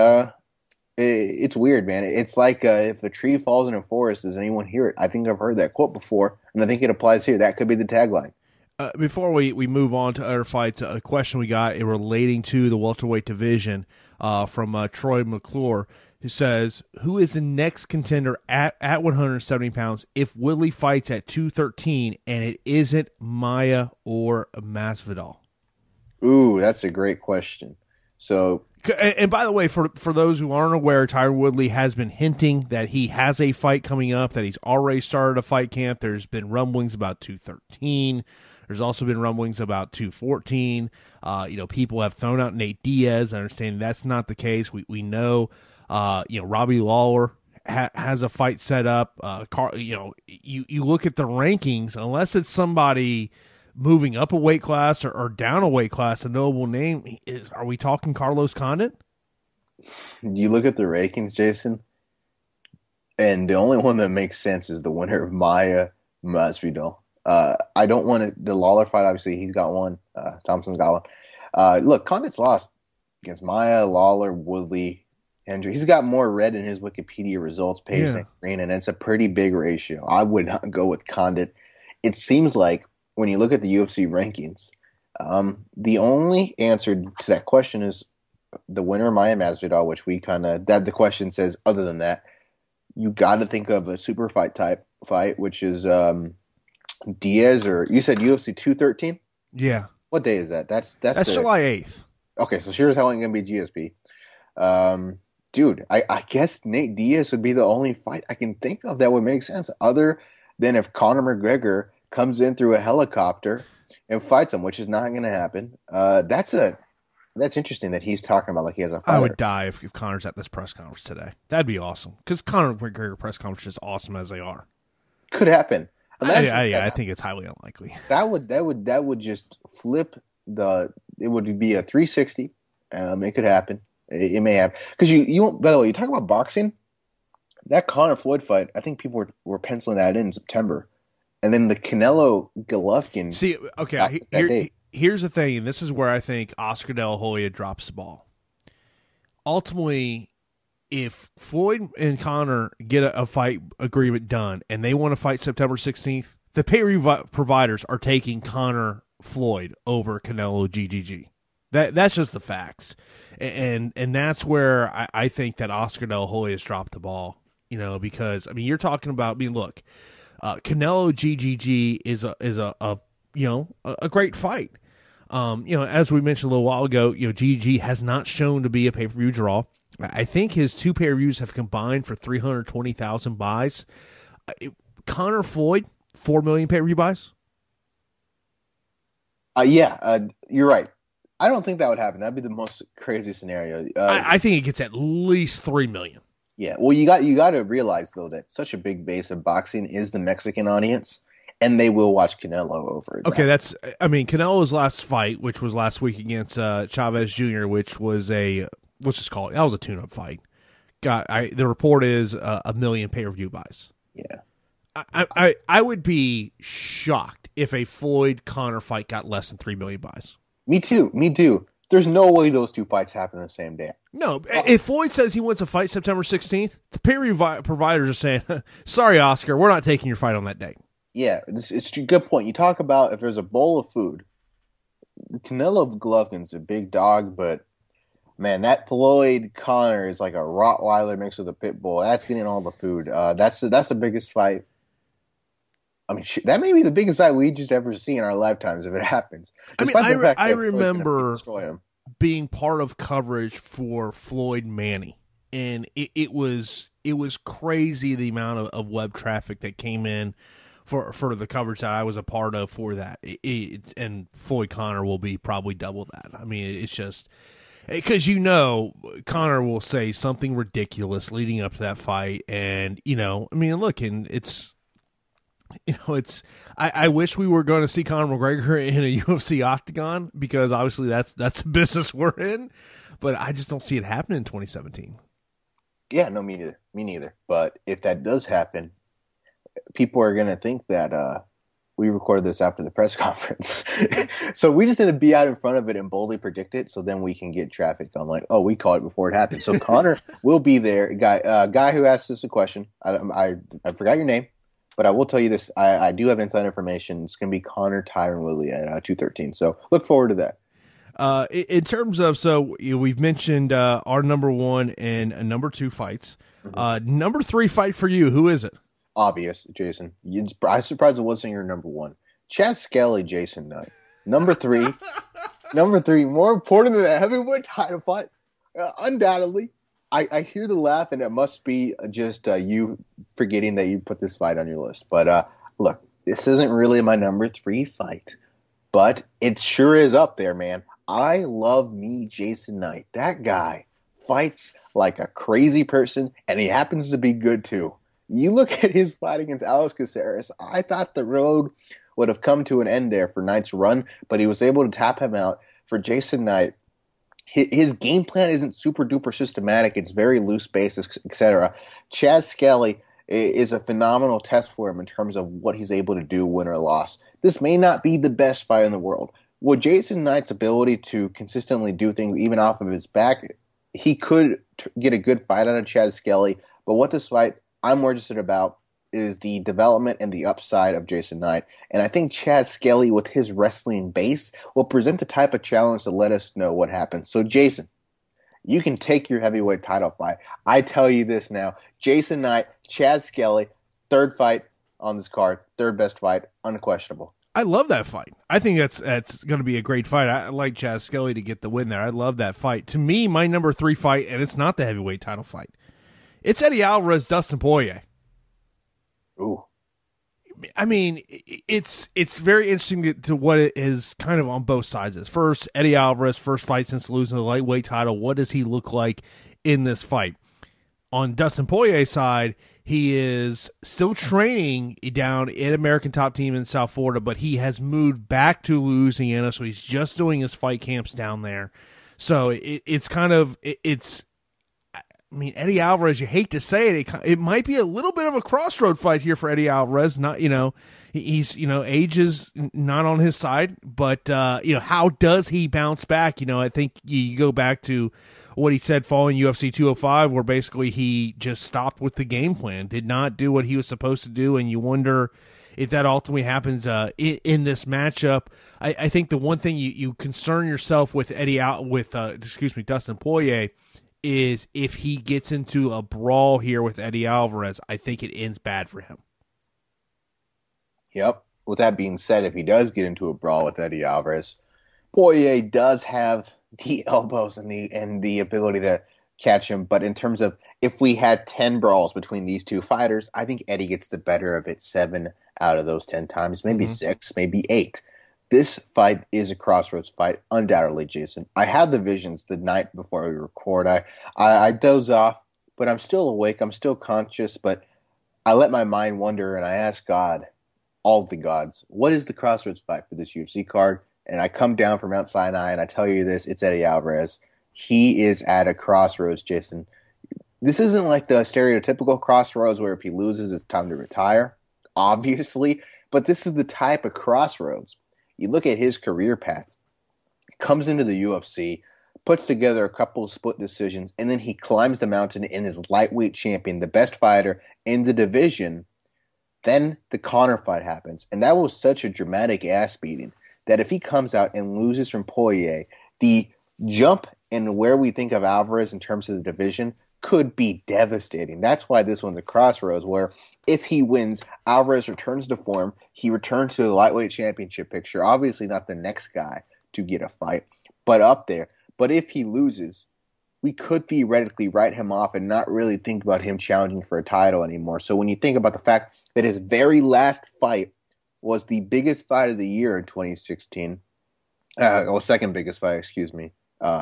it's weird, man. It's like if a tree falls in a forest, does anyone hear it? I think I've heard that quote before, and I think it applies here. That could be the tagline.
Before we move on to other fights, a question we got relating to the welterweight division from Troy McClure, who says, who is the next contender at 170 pounds if Woodley fights at 213 and it isn't Maia or Masvidal?
Ooh, that's a great question. So,
and by the way, for those who aren't aware, Tyron Woodley has been hinting that he has a fight coming up, that he's already started a fight camp. There's been rumblings about 213. There's also been rumblings about 214. People have thrown out Nate Diaz. I understand that's not the case. We know, Robbie Lawler has a fight set up. You look at the rankings, unless it's somebody moving up a weight class or down a weight class, a notable name are we talking Carlos Condit?
You look at the rankings, Jason, and the only one that makes sense is the winner of Maia Masvidal. I don't want the Lawler fight. Obviously, he's got one. Thompson's got one. Look, Condit's lost against Maia, Lawler, Woodley, Hendry. He's got more red in his Wikipedia results page than green, and it's a pretty big ratio. I would not go with Condit. It seems like when you look at the UFC rankings, the only answer to that question is the winner, Maya Masvidal, which we kind of that the question says. Other than that, you got to think of a super fight type fight, which is Diaz, or you said UFC 213.
Yeah.
What day is that? That's
July 8th.
Okay, so sure as hell ain't gonna be GSP. Dude, I guess Nate Diaz would be the only fight I can think of that would make sense, other than if Conor McGregor comes in through a helicopter and fights him, which is not going to happen. That's interesting that he's talking about like he has a fighter.
I would die if Conor's at this press conference today. That'd be awesome, because Conor McGregor press conferences, awesome as they are,
could happen.
I think it's highly unlikely.
That would just flip the. It would be a 360. It could happen. It may have, because you won't. By the way, you talk about boxing. That Conor Floyd fight, I think people were penciling that in September, and then the Canelo Golovkin.
See, okay, here's the thing, and this is where I think Oscar De La Hoya drops the ball. Ultimately, if Floyd and Conor get a fight agreement done, and they want to fight September 16th, the pay-per-view providers are taking Conor Floyd over Canelo GGG. That's just the facts, and that's where I think that Oscar De La Hoya has dropped the ball. Because I mean, you're talking about. I mean, look, Canelo GGG is a great fight. As we mentioned a little while ago, GGG has not shown to be a pay-per-view draw. I think his two pay-per-views have combined for 320,000 buys. Conor Floyd, 4 million pay-per-view buys.
You're right. I don't think that would happen. That'd be the most crazy scenario.
I think it gets at least 3 million.
Yeah. Well, you got to realize though that such a big base of boxing is the Mexican audience, and they will watch Canelo over.
Okay, Canelo's last fight, which was last week against Chavez Jr., which was let's just call it, that was a tune-up fight. The report is 1 million pay-per-view buys.
Yeah.
I would be shocked if a Floyd Conor fight got less than 3 million buys.
Me too. There's no way those two fights happen the same day.
No, if Floyd says he wants to fight September 16th, the pay-per-view providers are saying, sorry, Oscar, we're not taking your fight on that day.
Yeah, it's a good point. You talk about if there's a bowl of food, the Canelo Golovkin's a big dog, but man, that Floyd Conor is like a Rottweiler mixed with a pit bull. That's getting all the food. That's the biggest fight. I mean, that may be the biggest fight we just ever see in our lifetimes if it happens.
I remember being part of coverage for Floyd Manny, and it was crazy the amount of web traffic that came in for the coverage that I was a part of for that. And Floyd Conor will be probably double that. I mean, it's just because Conor will say something ridiculous leading up to that fight, and look, and it's. I wish we were going to see Conor McGregor in a UFC octagon, because obviously that's the business we're in, but I just don't see it happening in 2017.
Yeah, no, me neither. But if that does happen, people are going to think that we recorded this after the press conference. So we just need to be out in front of it and boldly predict it, so then we can get traffic on like, oh, we called it before it happened. So Conor will be there. Guy who asked us a question, I forgot your name. But I will tell you this, I do have inside information. It's going to be Conor Tyron Woodley at 213. So look forward to that.
In terms of, we've mentioned our number 1 and number 2 fights. Mm-hmm. Number 3 fight for you, who is it?
Obvious, Jason. I'm surprised it wasn't your number 1. Chad Skelly, Jason Knight. Number 3, more important than the heavyweight title fight, undoubtedly. I hear the laugh, and it must be just you forgetting that you put this fight on your list. But look, this isn't really my number 3 fight, but it sure is up there, man. I love me Jason Knight. That guy fights like a crazy person, and he happens to be good too. You look at his fight against Alex Caceres, I thought the road would have come to an end there for Knight's run, but he was able to tap him out. For Jason Knight, his game plan isn't super duper systematic. It's very loose basis, etc. Chad Skelly is a phenomenal test for him in terms of what he's able to do, win or loss. This may not be the best fight in the world. With Jason Knight's ability to consistently do things even off of his back, he could get a good fight out of Chad Skelly. But what this fight I'm more interested about is the development and the upside of Jason Knight. And I think Chad Skelly, with his wrestling base, will present the type of challenge to let us know what happens. So, Jason, You can take your heavyweight title fight. I tell you this now. Jason Knight, Chad Skelly, third fight on this card, third best fight, unquestionable.
I love that fight. I think that's going to be a great fight. I like Chad Skelly to get the win there. I love that fight. To me, my number 3 fight, and it's not the heavyweight title fight. It's Eddie Alvarez, Dustin Poirier.
Ooh.
I mean, it's very interesting to what it is kind of on both sides. First, Eddie Alvarez, first fight since losing the lightweight title. What does he look like in this fight? On Dustin Poirier's side, he is still training down at American Top Team in South Florida, but he has moved back to Louisiana, so he's just doing his fight camps down there. So it's kind of I mean, Eddie Alvarez, you hate to say it might be a little bit of a crossroad fight here for Eddie Alvarez. Not, he's, age is not on his side, but, how does he bounce back? I think you go back to what he said following UFC 205, where basically he just stopped with the game plan, did not do what he was supposed to do. And you wonder if that ultimately happens in this matchup. I think the one thing you concern yourself with Dustin Poirier is if he gets into a brawl here with Eddie Alvarez, I think it ends bad for him.
Yep. With that being said, if he does get into a brawl with Eddie Alvarez, Poirier does have the elbows and the ability to catch him. But in terms of if we had 10 brawls between these two fighters, I think Eddie gets the better of it 7 out of those 10 times, maybe 6, maybe 8. This fight is a crossroads fight, undoubtedly, Jason. I had the visions the night before we record. I doze off, but I'm still awake. I'm still conscious, but I let my mind wander, and I ask God, all the gods, what is the crossroads fight for this UFC card? And I come down from Mount Sinai, and I tell you this, it's Eddie Alvarez. He is at a crossroads, Jason. This isn't like the stereotypical crossroads where if he loses, it's time to retire, obviously, but this is the type of crossroads. You look at his career path, comes into the UFC, puts together a couple of split decisions, and then he climbs the mountain and is lightweight champion, the best fighter in the division. Then the Conor fight happens, and that was such a dramatic ass beating that if he comes out and loses from Poirier, the jump in where we think of Alvarez in terms of the division could be devastating. That's why this one's a crossroads where if he wins, Alvarez returns to form. He returns to the lightweight championship picture. Obviously not the next guy to get a fight, but up there. But if he loses, we could theoretically write him off and not really think about him challenging for a title anymore. So when you think about the fact that his very last fight was the biggest fight of the year in 2016, second biggest fight, excuse me.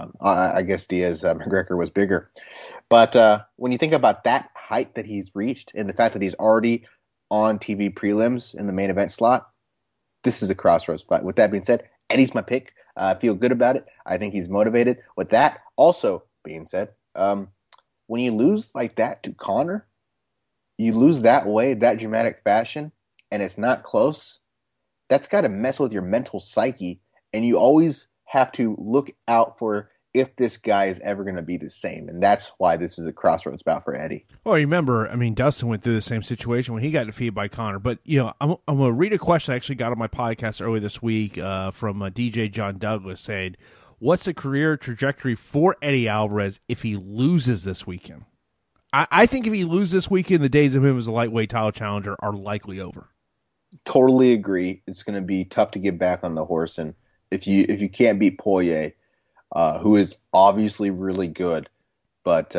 I guess Diaz McGregor was bigger. But when you think about that height that he's reached and the fact that he's already on TV prelims in the main event slot, this is a crossroads fight. With that being said, Eddie's my pick. I feel good about it. I think he's motivated. With that also being said, when you lose like that to Conor, you lose that way, that dramatic fashion, and it's not close, that's got to mess with your mental psyche, and you always have to look out for if this guy is ever going to be the same. And that's why this is a crossroads bout for Eddie.
Well, remember, Dustin went through the same situation when he got defeated by Conor. But, I'm going to read a question I actually got on my podcast earlier this week from DJ John Douglas saying, what's the career trajectory for Eddie Alvarez if he loses this weekend? I think if he loses this weekend, the days of him as a lightweight title challenger are likely over.
Totally agree. It's going to be tough to get back on the horse. And if you can't beat Poirier, who is obviously really good, but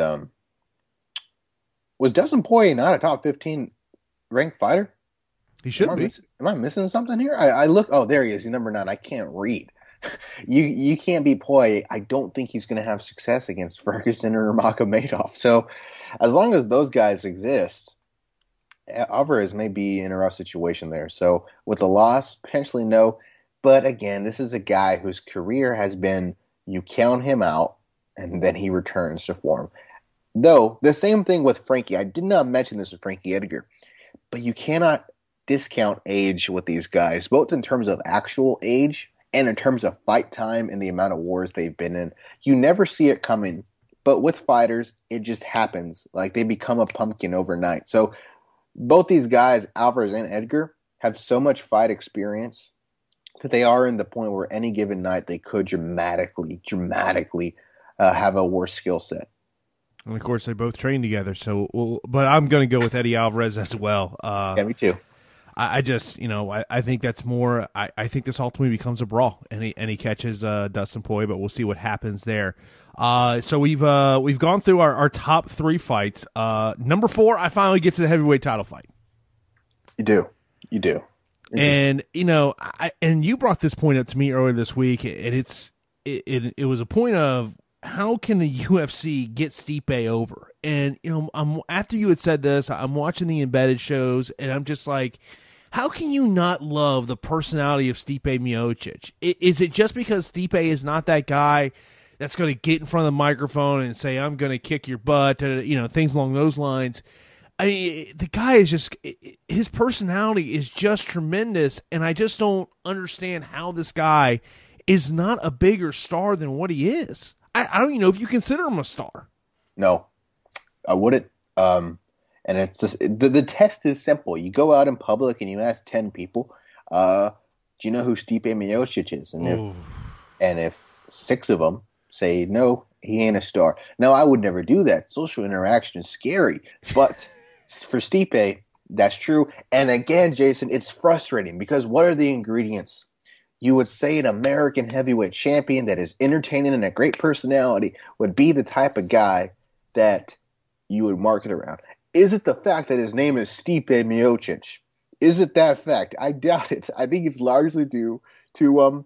was Dustin Poirier not a top 15 ranked fighter?
He should be.
Am I missing something here? I look. Oh, there he is. He's number 9. I can't read. You can't beat Poirier. I don't think he's going to have success against Ferguson or Nurmagomedov. So as long as those guys exist, Alvarez may be in a rough situation there. So with the loss, potentially no. But again, this is a guy whose career has been, you count him out, and then he returns to form. Though, the same thing with Frankie. I did not mention this with Frankie Edgar, but you cannot discount age with these guys, both in terms of actual age and in terms of fight time and the amount of wars they've been in. You never see it coming, but with fighters, it just happens. Like, they become a pumpkin overnight. So both these guys, Alvarez and Edgar, have so much fight experience that they are in the point where any given night they could dramatically have a worse skill set.
And of course, they both train together. So, but I'm going to go with Eddie Alvarez as well.
Yeah, me too.
I just, I think that's more. I think this ultimately becomes a brawl, and he catches Dustin Poirier, but we'll see what happens there. So we've gone through our top 3 fights. Number 4, I finally get to the heavyweight title fight.
You do.
And and you brought this point up to me earlier this week, and it was a point of how can the UFC get Stipe over? And after you had said this, I'm watching the embedded shows, and I'm just like, how can you not love the personality of Stipe Miocic? Is it just because Stipe is not that guy that's going to get in front of the microphone and say, I'm going to kick your butt, things along those lines? I mean, the guy is just, his personality is just tremendous, and I just don't understand how this guy is not a bigger star than what he is. I don't even know if you consider him a star.
No, I wouldn't. And it's just, the test is simple. You go out in public and you ask 10 people, do you know who Stipe Miocic is? And if 6 of them say, no, he ain't a star. No, I would never do that. Social interaction is scary. But for Stipe, that's true. And again, Jason, it's frustrating because what are the ingredients? You would say an American heavyweight champion that is entertaining and a great personality would be the type of guy that you would market around. Is it the fact that his name is Stipe Miocic? Is it that fact? I doubt it. I think it's largely due to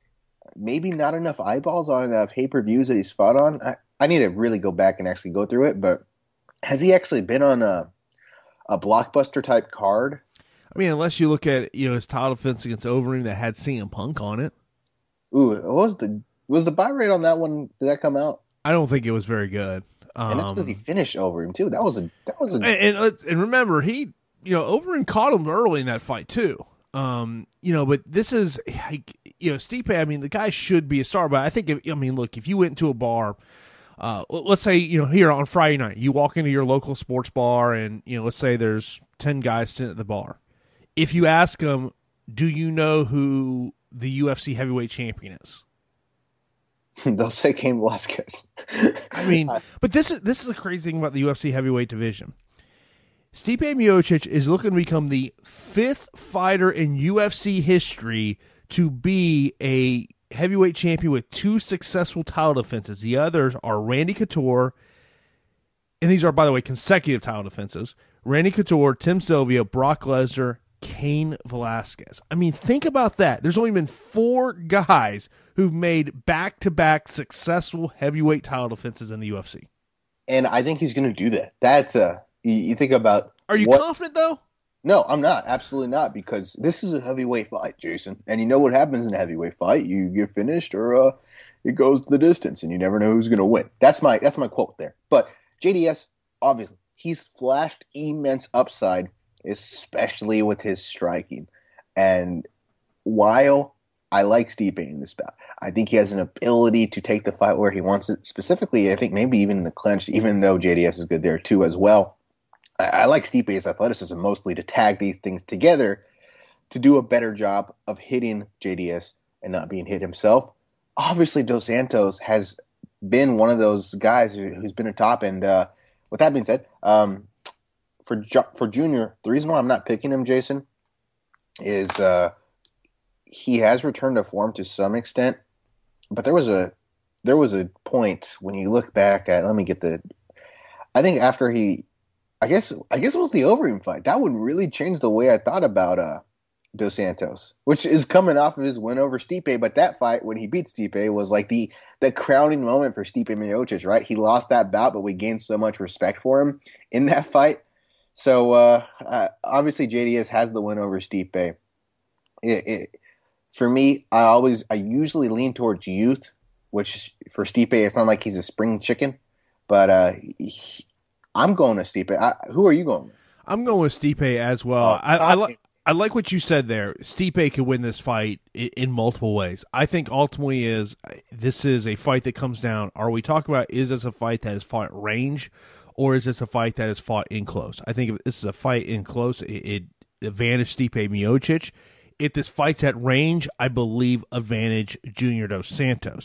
maybe not enough eyeballs on pay-per-views that he's fought on. I need to really go back and actually go through it, but has he actually been on a blockbuster-type card?
I mean, unless you look at his title defense against Overeem that had CM Punk on it.
Ooh, was the buy rate on that one? Did that come out?
I don't think it was very good.
And that's because he finished Overeem too. That was a.
And remember, he Overeem caught him early in that fight too. But this is Stipe. I mean, the guy should be a star, but I think if you went into a bar, let's say here on Friday night, you walk into your local sports bar, and let's say there's 10 guys sitting at the bar. If you ask them, do you know who the UFC heavyweight champion is?
They'll say Cain Velasquez.
I mean, but this is the crazy thing about the UFC heavyweight division. Stipe Miocic is looking to become the 5th fighter in UFC history to be a heavyweight champion with 2 successful title defenses. The others are Randy Couture, and these are, by the way, consecutive title defenses. Randy Couture, Tim Sylvia, Brock Lesnar, Cain Velasquez. I mean, think about that. There's only been 4 guys who've made back-to-back successful heavyweight title defenses in the UFC.
And I think he's going to do that. That's you think about.
Are you confident though?
No, I'm not. Absolutely not, because this is a heavyweight fight, Jason. And you know what happens in a heavyweight fight? You get finished, or it goes the distance, and you never know who's going to win. That's my quote there. But JDS, obviously, he's flashed immense upside, especially with his striking. And while I like Stipe in this bout, I think he has an ability to take the fight where he wants it. Specifically, I think maybe even in the clinch, even though JDS is good there too as well. I like Stipe's athleticism mostly to tag these things together to do a better job of hitting JDS and not being hit himself. Obviously, Dos Santos has been one of those guys who's been a top. And with that being said, for Junior, the reason why I'm not picking him, Jason, is he has returned to form to some extent. But there was a point when you look back at, I think after I guess it was the Overeem fight. That would really change the way I thought about Dos Santos, which is coming off of his win over Stipe. But that fight, when he beat Stipe, was like the crowning moment for Stipe Miocic, right? He lost that bout, but we gained so much respect for him in that fight. So obviously JDS has the win over Stipe. For me, I usually lean towards youth, which for Stipe, it's not like he's a spring chicken, but I'm going to Stipe. Who are you going with? I'm
going with Stipe as well. I like what you said there. Stipe could win this fight in multiple ways. I think ultimately this is a fight that comes down. Are we talking about, is this a fight that is fought at range, or is this a fight that is fought in close? I think if this is a fight in close, it advantage Stipe Miocic. If this fight's at range, I believe advantage Junior Dos Santos.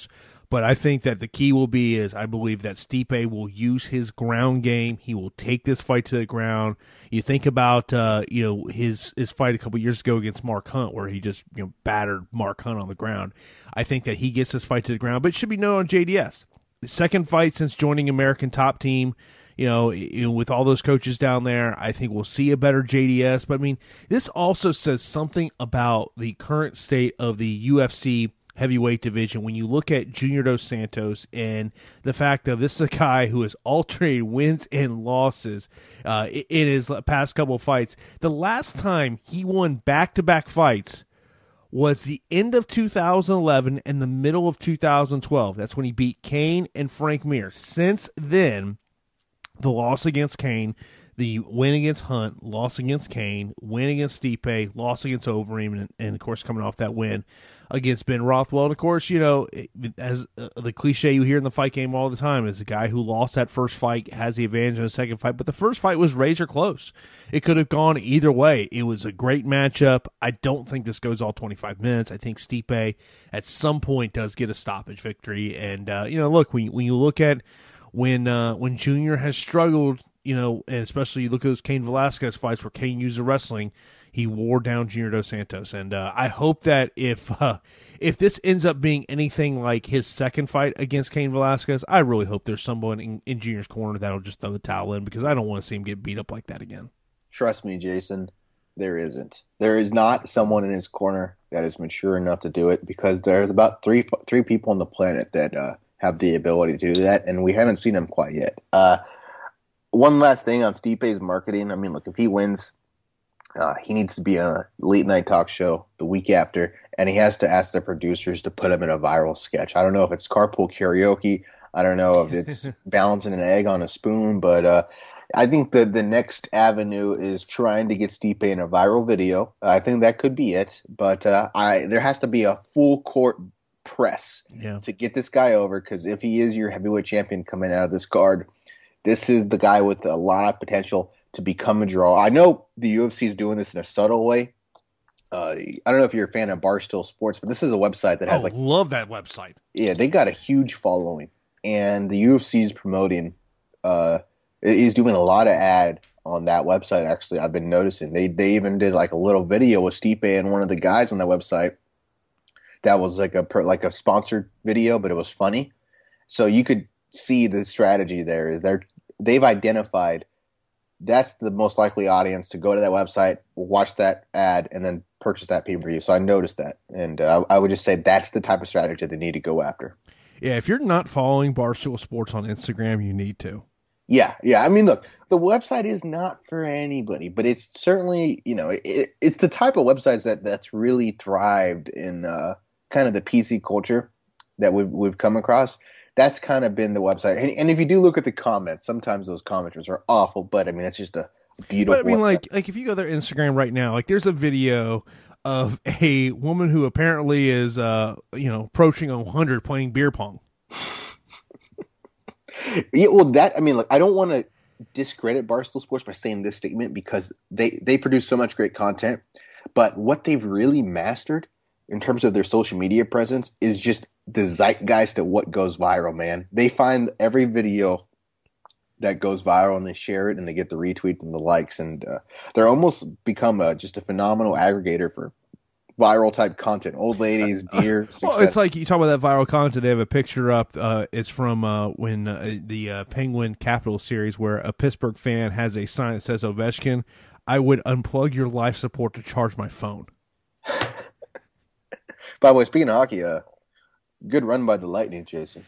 But I think that the key will be is I believe that Stipe will use his ground game. He will take this fight to the ground. You think about his fight a couple years ago against Mark Hunt, where he just battered Mark Hunt on the ground. I think that he gets this fight to the ground, but it should be known on JDS. The second fight since joining American Top Team. With all those coaches down there, I think we'll see a better JDS. But, I mean, this also says something about the current state of the UFC heavyweight division when you look at Junior Dos Santos and the fact that this is a guy who has alternated wins and losses in his past couple of fights. The last time he won back-to-back fights was the end of 2011 and the middle of 2012. That's when he beat Kane and Frank Mir. Since then, the loss against Kane, the win against Hunt, loss against Kane, win against Stipe, loss against Overeem, and of course coming off that win against Ben Rothwell. And of course, as the cliche you hear in the fight game all the time is the guy who lost that first fight has the advantage in the second fight. But the first fight was razor close. It could have gone either way. It was a great matchup. I don't think this goes all 25 minutes. I think Stipe at some point does get a stoppage victory. And, look, when you look at when Junior has struggled, and especially you look at those Cain Velasquez fights where Cain used the wrestling, he wore down Junior Dos Santos. And I hope that if this ends up being anything like his second fight against Cain Velasquez, I really hope there's someone in Junior's corner that'll just throw the towel in, because I don't want to see him get beat up like that again.
Trust me, Jason, there isn't. There is not someone in his corner that is mature enough to do it, because there's about three people on the planet that have the ability to do that, and we haven't seen them quite yet. One last thing on Stipe's marketing. I mean, look, if he wins, he needs to be on a late-night talk show the week after, and he has to ask the producers to put him in a viral sketch. I don't know if it's carpool karaoke. I don't know if it's balancing an egg on a spoon, but I think the next avenue is trying to get Stipe in a viral video. I think that could be it, but there has to be a full-court press to get this guy over, because if he is your heavyweight champion coming out of this card, this is the guy with a lot of potential to become a draw. I know the UFC is doing this in a subtle way. I don't know if you're a fan of Barstool Sports, but this is a website that has
love that website.
Yeah, they got a huge following, and the UFC is promoting. Is doing a lot of ad on that website. Actually, I've been noticing they even did like a little video with Stipe and one of the guys on that website. That was like a sponsored video, but it was funny. So you could see the strategy there is they've identified that's the most likely audience to go to that website, watch that ad, and then purchase that pay-per-view. So I noticed that, and I would just say that's the type of strategy they need to go after.
Yeah, if you're not following Barstool Sports on Instagram, you need to.
Yeah. I mean, look, the website is not for anybody, but it's certainly, it's the type of websites that's really thrived in kind of the PC culture that we've come across. That's kind of been the website. And if you do look at the comments, sometimes those commenters are awful, but I mean, it's just a beautiful.
But I mean, like if you go to their Instagram right now, like there's a video of a woman who apparently is, approaching 100 playing beer pong.
Yeah, well, look, I don't want to discredit Barstool Sports by saying this statement, because they produce so much great content, but what they've really mastered in terms of their social media presence is just the zeitgeist of what goes viral, man. They find every video that goes viral and they share it and they get the retweets and the likes, and they're almost become just a phenomenal aggregator for viral type content. Old ladies, deer.
Well, it's like you talk about that viral content. They have a picture up. It's from when the Penguin Capital series, where a Pittsburgh fan has a sign that says, "Ovechkin, I would unplug your life support to charge my phone."
By the way, speaking of hockey, good run by the Lightning, Jason.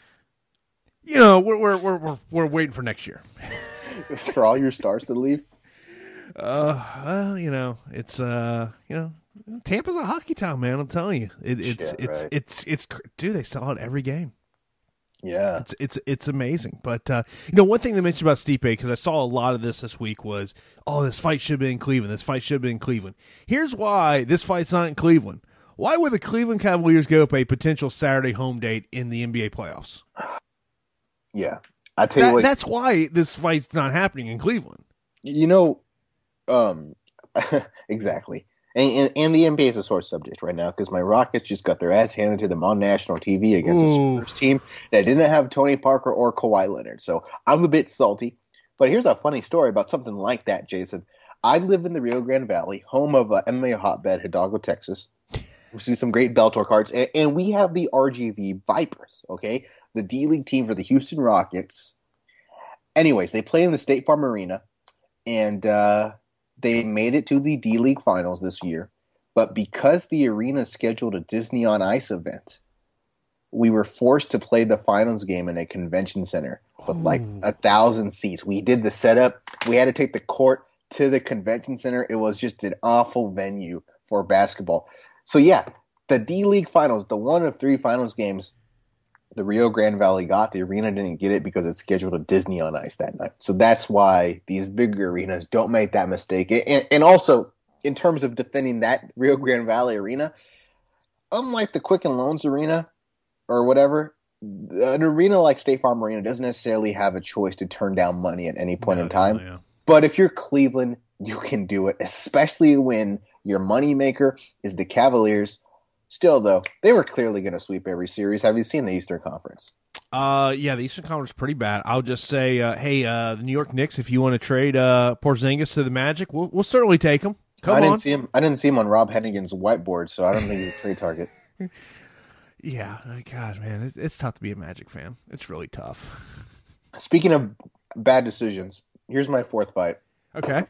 We're waiting for next year.
For all your stars to leave.
Well, it's Tampa's a hockey town, man. I'm telling you, it's dude. They sell out every game.
Yeah,
it's amazing. But one thing they mentioned about Stipe, because I saw a lot of this week, was this fight should have been in Cleveland. This fight should have been in Cleveland. Here's why this fight's not in Cleveland. Why would the Cleveland Cavaliers give up a potential Saturday home date in the NBA playoffs?
Yeah, I tell you what,
that's why this fight's not happening in Cleveland.
Exactly. And the NBA is a sore subject right now because my Rockets just got their ass handed to them on national TV against a Spurs team that didn't have Tony Parker or Kawhi Leonard. So I'm a bit salty. But here's a funny story about something like that, Jason. I live in the Rio Grande Valley, home of MMA hotbed Hidalgo, Texas. We see some great Bellator cards. And we have the RGV Vipers, okay? The D-League team for the Houston Rockets. Anyways, they play in the State Farm Arena. And they made it to the D-League finals this year. But because the arena scheduled a Disney on Ice event, we were forced to play the finals game in a convention center with like 1,000 seats. We did the setup. We had to take the court to the convention center. It was just an awful venue for basketball. So yeah, the D-League finals, the one of 3 finals games, the Rio Grande Valley got. The arena didn't get it because it scheduled a Disney on Ice that night. So that's why these bigger arenas don't make that mistake. And also, in terms of defending that Rio Grande Valley arena, unlike the Quicken Loans Arena or whatever, an arena like State Farm Arena doesn't necessarily have a choice to turn down money at any point in time. Yeah. But if you're Cleveland, you can do it, especially when your moneymaker is the Cavaliers. Still, though, they were clearly going to sweep every series. Have you seen the Eastern Conference?
Yeah, the Eastern Conference is pretty bad. I'll just say, the New York Knicks, if you want to trade Porzingis to the Magic, we'll certainly take him.
I didn't see him on Rob Hennigan's whiteboard, so I don't think he's a trade target.
Yeah, God, man, it's tough to be a Magic fan. It's really tough.
Speaking of bad decisions, here's my 4th fight.
Okay.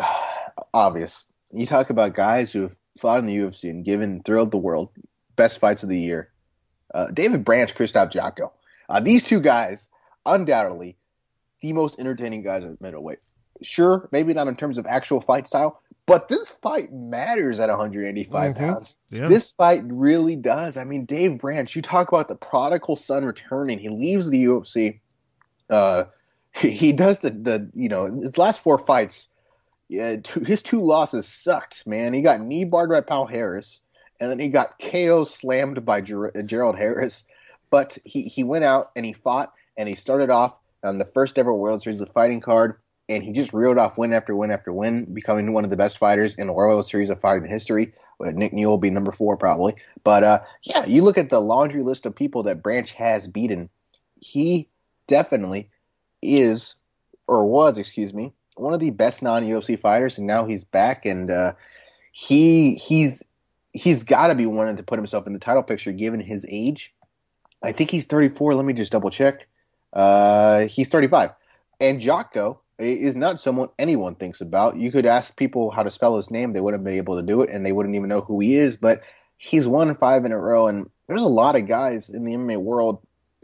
Obvious. You talk about guys who have fought in the UFC and thrilled the world, best fights of the year. David Branch, Krzysztof Jotko. These 2 guys, undoubtedly, the most entertaining guys at middleweight. Sure, maybe not in terms of actual fight style, but this fight matters at 185 pounds. Yeah. This fight really does. I mean, Dave Branch, you talk about the prodigal son returning. He leaves the UFC. He does his last 4 fights. Yeah, his 2 losses sucked, man. He got knee barred by Paul Harris, and then he got KO slammed by Gerald Harris. But he went out and he fought, and he started off on the first ever World Series of Fighting card, and he just reeled off win after win after win, becoming one of the best fighters in the World Series of Fighting history. Nick Newell will be number 4 probably. But yeah, you look at the laundry list of people that Branch has beaten. He definitely was one of the best non-UFC fighters, and now he's back, and he's got to be wanting to put himself in the title picture given his age. I think he's 34. Let me just double check. He's 35. And Jotko is not someone anyone thinks about. You could ask people how to spell his name. They wouldn't be able to do it, and they wouldn't even know who he is, but he's won 5 in a row, and there's a lot of guys in the MMA world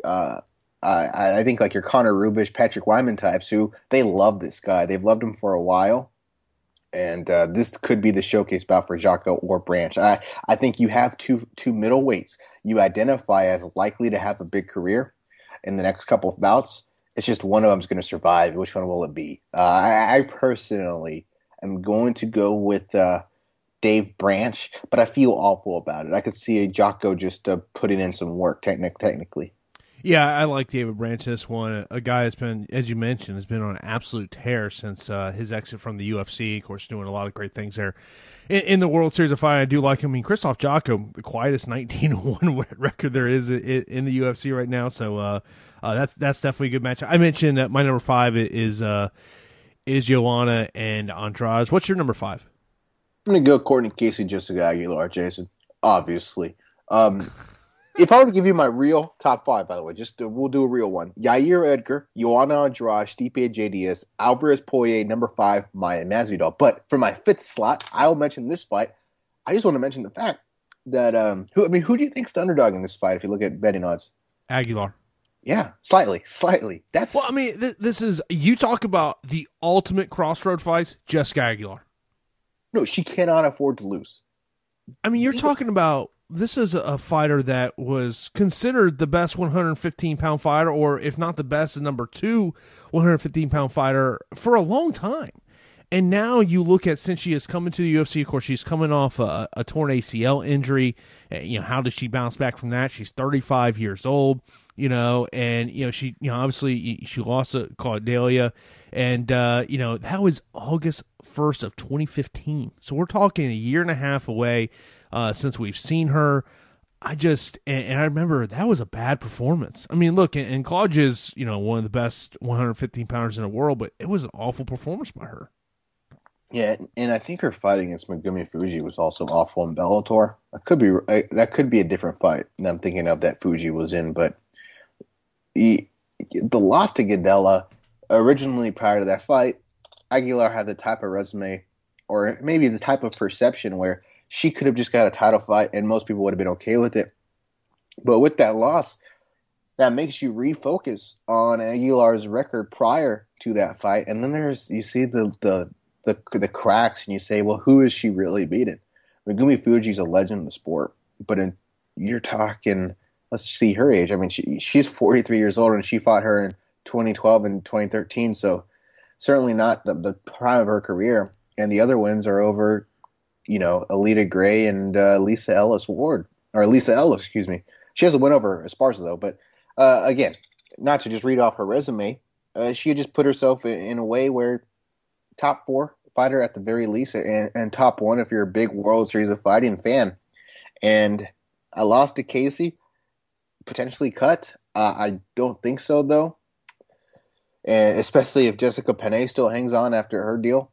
I think like your Connor Rubish, Patrick Wyman types who they love this guy. They've loved him for a while. And this could be the showcase bout for Jotko or Branch. I think you have two middleweights you identify as likely to have a big career in the next couple of bouts. It's just one of them's going to survive. Which one will it be? I personally am going to go with Dave Branch, but I feel awful about it. I could see a Jotko just putting in some work technically.
Yeah, I like David Branch this one. A guy that's been, as you mentioned, has been on an absolute tear since his exit from the UFC. Of course, doing a lot of great things there in the World Series of Fighting. I do like him. I mean, Krzysztof Jotko, the quietest 19-1 record there is in the UFC right now. So that's definitely a good match. I mentioned that my number 5 is Joanna and Andrade. What's your number 5?
I'm going to go Courtney Casey, Jessica Aguilar, Jason. Obviously. If I were to give you my real top 5, by the way, we'll do a real one. Yair Edgar, Joanna Andrade, Stipe JDS, Alvarez Poirier, number 5, Maya Masvidal. But for my 5th slot, I'll mention this fight. I just want to mention the fact that who do you think's the underdog in this fight if you look at betting odds?
Aguilar.
Yeah, slightly. This
is, you talk about the ultimate crossroad fights, Jessica Aguilar.
No, she cannot afford to lose.
I mean, you're talking about, this is a fighter that was considered the best 115-pound fighter, or if not the best, the number 2 115-pound fighter for a long time. And now you look at, since she has come into the UFC, of course, she's coming off a torn ACL injury. How does she bounce back from that? She's 35 years old, and, she, obviously she lost to Claudelia, and, that was August 1st of 2015. So we're talking a year and a half away since we've seen her. I remember that was a bad performance. I mean, look, and Claudia's, one of the best 115 pounders in the world, but it was an awful performance by her.
Yeah, and I think her fight against Megumi Fuji was also awful in Bellator. That could be a different fight than I'm thinking of that Fuji was in, but the loss to Gadella, originally prior to that fight, Aguilar had the type of resume, or maybe the type of perception where she could have just got a title fight and most people would have been okay with it. But with that loss, that makes you refocus on Aguilar's record prior to that fight, and then you see the cracks, and you say, well, who is she really beating? Megumi Fuji's a legend in the sport, but you're talking, let's see her age. I mean, she's 43 years old, and she fought her in 2012 and 2013, so certainly not the prime of her career. And the other wins are over, Alita Gray and Lisa Ellis, excuse me. She has a win over Esparza, though, but again, not to just read off her resume, she had just put herself in a way where top 4 fighter at the very least, and top 1 if you're a big World Series of Fighting fan. And I lost to Casey, potentially cut. I don't think so, though. And especially if Jessica Penne still hangs on after her deal.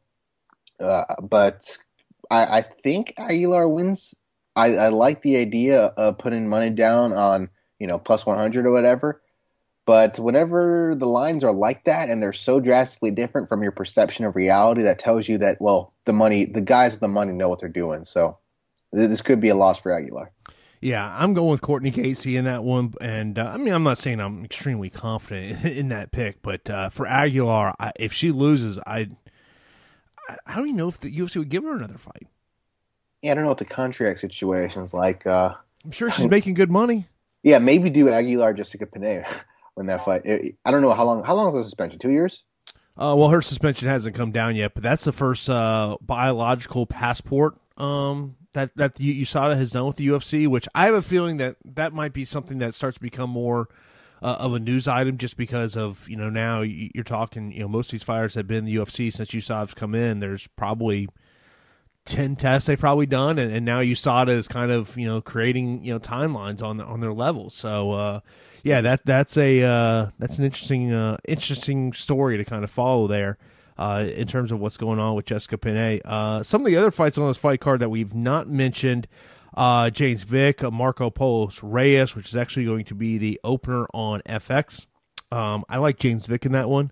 But I think Aguilar wins. I like the idea of putting money down on, plus 100 or whatever. But whenever the lines are like that and they're so drastically different from your perception of reality, that tells you that, well, the guys with the money know what they're doing. So this could be a loss for Aguilar.
Yeah, I'm going with Courtney Casey in that one. And, I'm not saying I'm extremely confident in that pick, but for Aguilar, if she loses, I don't even know if the UFC would give her another fight.
Yeah, I don't know what the contract situation's like.
I'm sure she's making good money.
Yeah, maybe do Aguilar Jessica Penne in that fight. I don't know how long is the suspension? 2 years?
Well, her suspension hasn't come down yet, but that's the first biological passport that USADA has done with the UFC, which I have a feeling that might be something that starts to become more of a news item, just because of, now you're talking, most of these fighters have been in the UFC since USADA's come in. There's probably 10 tests they've probably done, and now USADA is kind of, creating, timelines on their levels. So, that's an interesting story to kind of follow there in terms of what's going on with Jessica Penne. Some of the other fights on this fight card that we've not mentioned, James Vick, Marco Polos Reyes, which is actually going to be the opener on FX. I like James Vick in that one.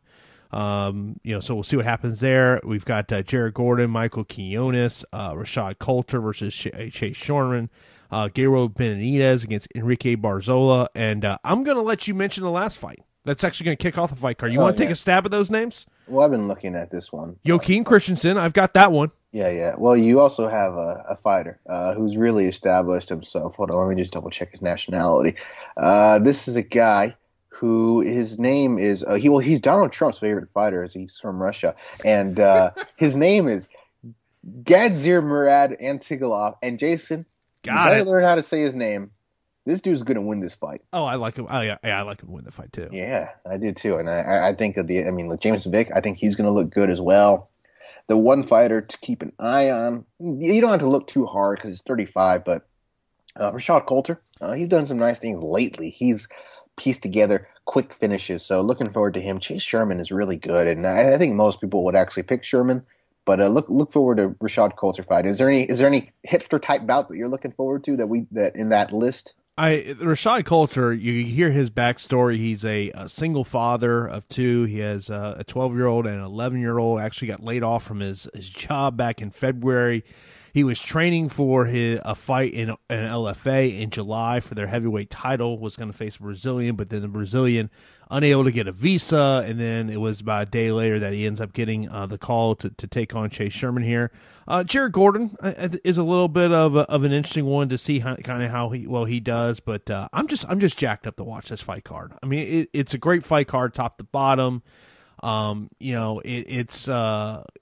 So we'll see what happens there. We've got Jared Gordon, Michael Quinones, Rashad Coulter versus Chase Sherman, Gabriel Benavidez against Enrique Barzola, and I'm going to let you mention the last fight. That's actually going to kick off the fight card. You want to take a stab at those names?
Well, I've been looking at this one.
Joaquin Christensen, I've got that one.
Yeah. Well, you also have a fighter who's really established himself. Hold on, let me just double check his nationality. This is a guy who his name is he's Donald Trump's favorite fighter, as he's from Russia, and his name is Gadzhir Murad Antigulov. And Jason, you better learn how to say his name. This dude's going to win this fight.
Oh, I like him. Oh, yeah, I like him to win the fight too.
Yeah, I do too. And I think that James Vick, I think he's going to look good as well. The one fighter to keep an eye on, you don't have to look too hard because he's 35, but Rashad Coulter, he's done some nice things lately. He's pieced together quick finishes, so looking forward to him. Chase Sherman is really good, and I think most people would actually pick Sherman, but look forward to Rashad Coulter fight. Is there any hipster type bout that you're looking forward to that in that list?
Rashad Coulter, you hear his backstory. He's a single father of 2. He has a 12-year-old and an 11-year-old. Actually got laid off from his job back in February. He was training for a fight in an LFA in July for their heavyweight title, was going to face a Brazilian, but then the Brazilian unable to get a visa, and then it was about a day later that he ends up getting the call to take on Chase Sherman here. Jared Gordon is a little bit of an interesting one to see kind of how he does, but I'm just jacked up to watch this fight card. I mean, it's a great fight card, top to bottom. It's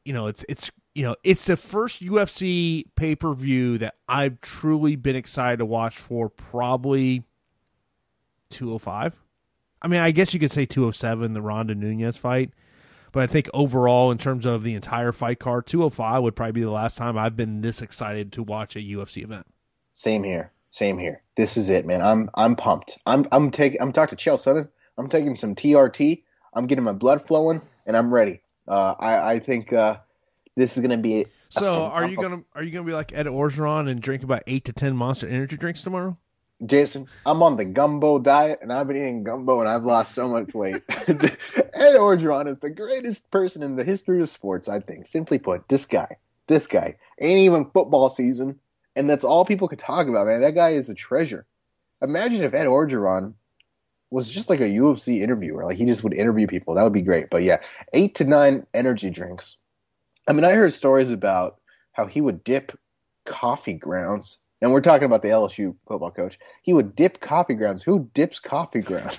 it's the first UFC pay-per-view that I've truly been excited to watch for probably 205. I mean, I guess you could say 207, the Ronda Nunez fight. But I think overall, in terms of the entire fight card, 205 would probably be the last time I've been this excited to watch a UFC event.
Same here. This is it, man. I'm pumped. I'm talking to Chael Sonnen. I'm taking some TRT. I'm getting my blood flowing, and I'm ready. I think this is gonna be.
So, are you gonna be like Ed Orgeron and drink about 8 to 10 Monster Energy drinks tomorrow?
Jason, I'm on the gumbo diet, and I've been eating gumbo, and I've lost so much weight. Ed Orgeron is the greatest person in the history of sports, I think. Simply put, this guy ain't even football season, and that's all people could talk about, man. That guy is a treasure. Imagine if Ed Orgeron was just like a UFC interviewer. Like, he just would interview people. That would be great. But yeah, 8 to 9 energy drinks. I mean, I heard stories about how he would dip coffee grounds. And we're talking about the LSU football coach. He would dip coffee grounds. Who dips coffee grounds?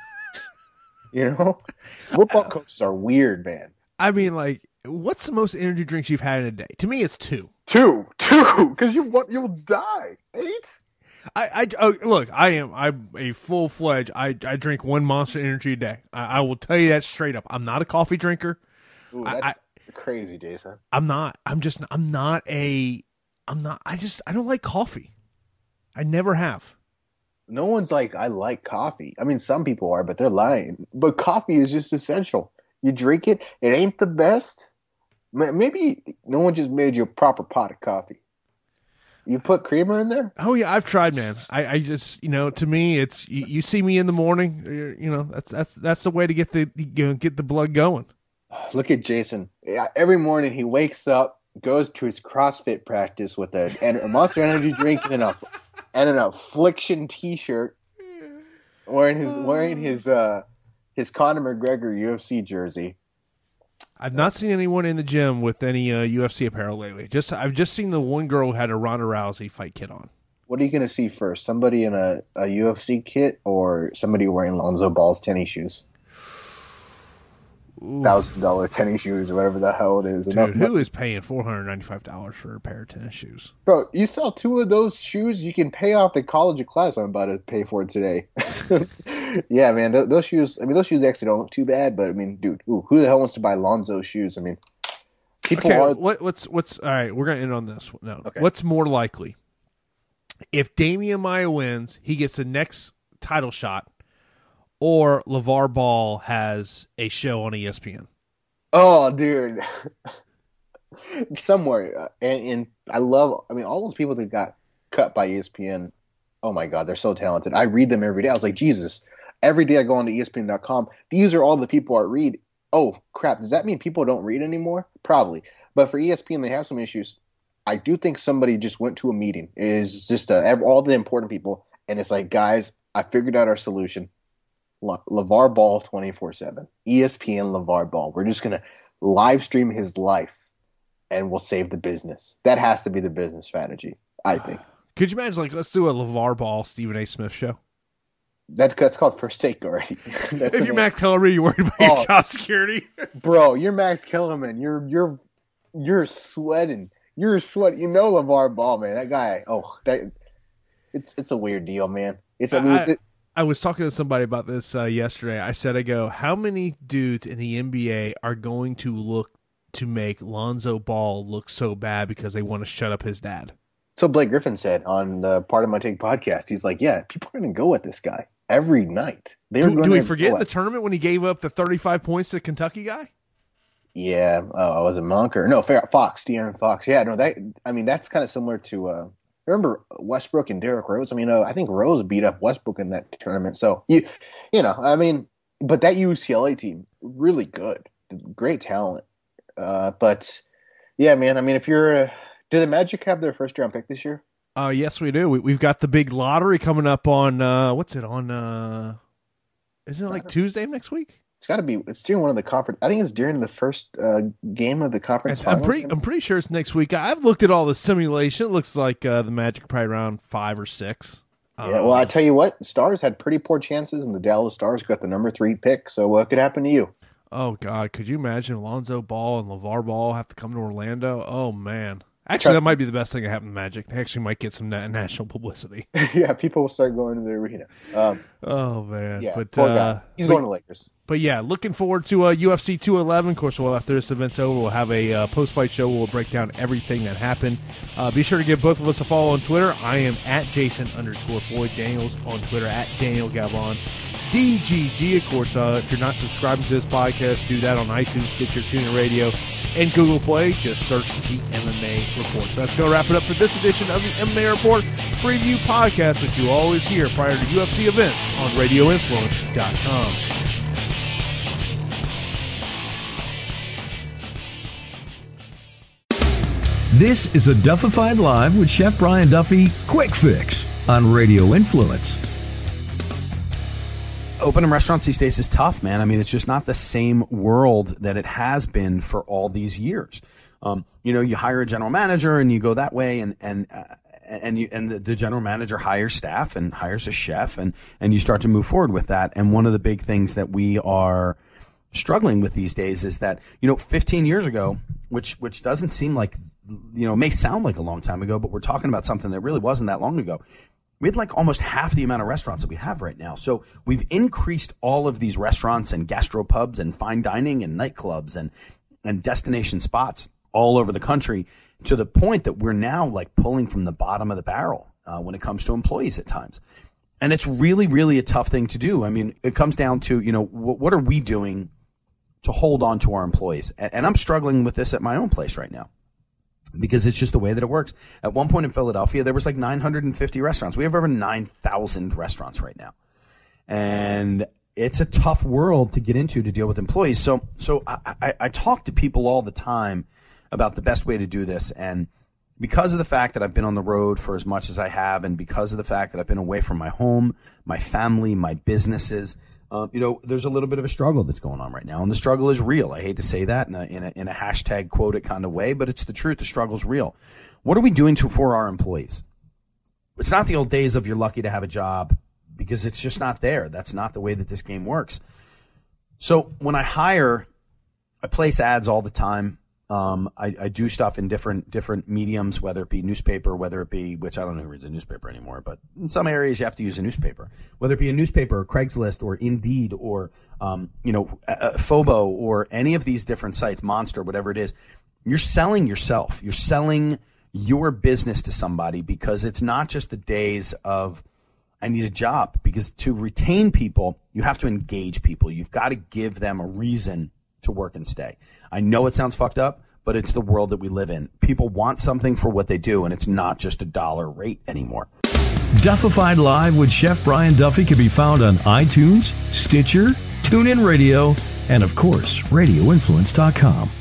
Football coaches are weird, man.
I mean, like, what's the most energy drinks you've had in a day? To me, it's 2.
2, because you'll die. 8.
Look, I'm a full-fledged. I drink 1 Monster Energy a day. I will tell you that straight up. I'm not a coffee drinker.
Ooh, that's crazy, Jason.
I'm not. I don't like coffee. I never have.
No one's like, I like coffee. I mean, some people are, but they're lying. But coffee is just essential. You drink it. It ain't the best. Maybe no one just made you a proper pot of coffee. You put creamer in there?
Oh, yeah, I've tried, man. I just, to me, it's, you see me in the morning, that's the way to get the blood going.
Look at Jason. Every morning he wakes up, goes to his CrossFit practice with a Monster Energy drink and an Affliction T-shirt, wearing his Conor McGregor UFC jersey.
I've not seen anyone in the gym with any UFC apparel lately. I've just seen the one girl who had a Ronda Rousey fight kit on.
What are you going to see first? Somebody in a UFC kit or somebody wearing Lonzo Ball's tennis shoes? $1,000 tennis shoes or whatever the hell it is.
Dude, who is paying $495 for a pair of tennis shoes?
Bro, you sell 2 of those shoes, you can pay off the college class I'm about to pay for today. Yeah, man, those shoes. I mean, those shoes actually don't look too bad, but I mean, dude, who the hell wants to buy Lonzo shoes? I mean, people are.
What's all right? We're gonna end on this. No,
okay.
What's more likely? If Damian Maia wins, he gets the next title shot. Or LeVar Ball has a show on ESPN.
Oh, dude. Somewhere. And I love, all those people that got cut by ESPN, oh my God, they're so talented. I read them every day. I was like, Jesus. Every day I go on to ESPN.com. These are all the people I read. Oh, crap. Does that mean people don't read anymore? Probably. But for ESPN, they have some issues. I do think somebody just went to a meeting. It is just all the important people. And it's like, guys, I figured out our solution. LeVar Ball 24/7. ESPN LeVar Ball. We're just going to live stream his life and we'll save the business. That has to be the business strategy, I think.
Could you imagine, like, let's do a LeVar Ball, Stephen A. Smith show?
That's called First Take already.
If you're Max Kellerman, you're worried about your job security.
Bro, you're Max Kellerman. You're sweating. You're sweating. You know LeVar Ball, man. That guy, it's a weird deal, man.
I was talking to somebody about this yesterday. I said, how many dudes in the NBA are going to look to make Lonzo Ball look so bad because they want to shut up his dad?
So Blake Griffin said on the Part of My Take podcast, he's like, yeah, people are going to go at this guy every night.
Do we forget the tournament when he gave up the 35 points to the Kentucky guy?
Yeah, was it Monk or no? Fox, De'Aaron Fox. Yeah, no, that's kind of similar to. Remember Westbrook and Derrick Rose? I think Rose beat up Westbrook in that tournament. So but that UCLA team really good, great talent. But yeah, man. If you're, do the Magic have their first round pick this year?
Yes, we do. We've got the big lottery coming up on what's it on? Isn't it like Tuesday next week?
It's got to be. It's during one of the conference. I think it's during the first game of the conference finals.
I'm pretty sure it's next week. I've looked at all the simulation. It looks like the Magic probably around 5 or 6.
Yeah. Well, I tell you what, the Stars had pretty poor chances, and the Dallas Stars got the number 3 pick. So what could happen to you?
Oh, God. Could you imagine Lonzo Ball and LeVar Ball have to come to Orlando? Oh, man. Actually, that might be the best thing that happened to Magic. They actually might get some national publicity.
Yeah, people will start going to the arena.
Oh, man.
Yeah,
but,
poor guy. He's going to Lakers.
But, yeah, looking forward to UFC 211. Of course, after this event's over, we'll have a post-fight show where we'll break down everything that happened. Be sure to give both of us a follow on Twitter. I am at Jason_Floyd. Daniel's on Twitter at Daniel Gavon. DGG, of course, if you're not subscribing to this podcast, do that on iTunes, Stitcher, TuneIn Radio, and Google Play. Just search the MMA Report. So that's going to wrap it up for this edition of the MMA Report Preview Podcast, which you always hear prior to UFC events on RadioInfluence.com.
This is a Duffified Live with Chef Brian Duffy Quick Fix on Radio Influence.
Opening restaurants these days is tough, man. I mean, it's just not the same world that it has been for all these years. You hire a general manager and you go that way, and the general manager hires staff and hires a chef, and you start to move forward with that. And one of the big things that we are struggling with these days is that, 15 years ago, which doesn't seem like, it may sound like a long time ago, but we're talking about something that really wasn't that long ago. We had like almost half the amount of restaurants that we have right now. So we've increased all of these restaurants and gastropubs and fine dining and nightclubs and destination spots all over the country to the point that we're now like pulling from the bottom of the barrel when it comes to employees at times. And it's really, really a tough thing to do. I mean, it comes down to, what are we doing to hold on to our employees? And I'm struggling with this at my own place right now, because it's just the way that it works. At one point in Philadelphia, there was like 950 restaurants. We have over 9,000 restaurants right now. And it's a tough world to get into to deal with employees. So I talk to people all the time about the best way to do this. And because of the fact that I've been on the road for as much as I have, and because of the fact that I've been away from my home, my family, my businesses, there's a little bit of a struggle that's going on right now, and the struggle is real. I hate to say that in a hashtag quote it kind of way, but it's the truth. The struggle's real. What are we doing for our employees? It's not the old days of you're lucky to have a job, because it's just not there. That's not the way that this game works. So when I hire, I place ads all the time. I do stuff in different mediums, whether it be newspaper, whether it be, which I don't know who reads a newspaper anymore, but in some areas you have to use a newspaper, whether it be a newspaper or Craigslist or Indeed or, Phobo or any of these different sites, Monster, whatever it is. You're selling yourself. You're selling your business to somebody, because it's not just the days of I need a job, because to retain people, you have to engage people. You've got to give them a reason to work and stay. I know it sounds fucked up, but it's the world that we live in. People want something for what they do, and it's not just $1 rate anymore.
Duffified Live with Chef Brian Duffy can be found on iTunes, Stitcher, TuneIn Radio, and of course, RadioInfluence.com.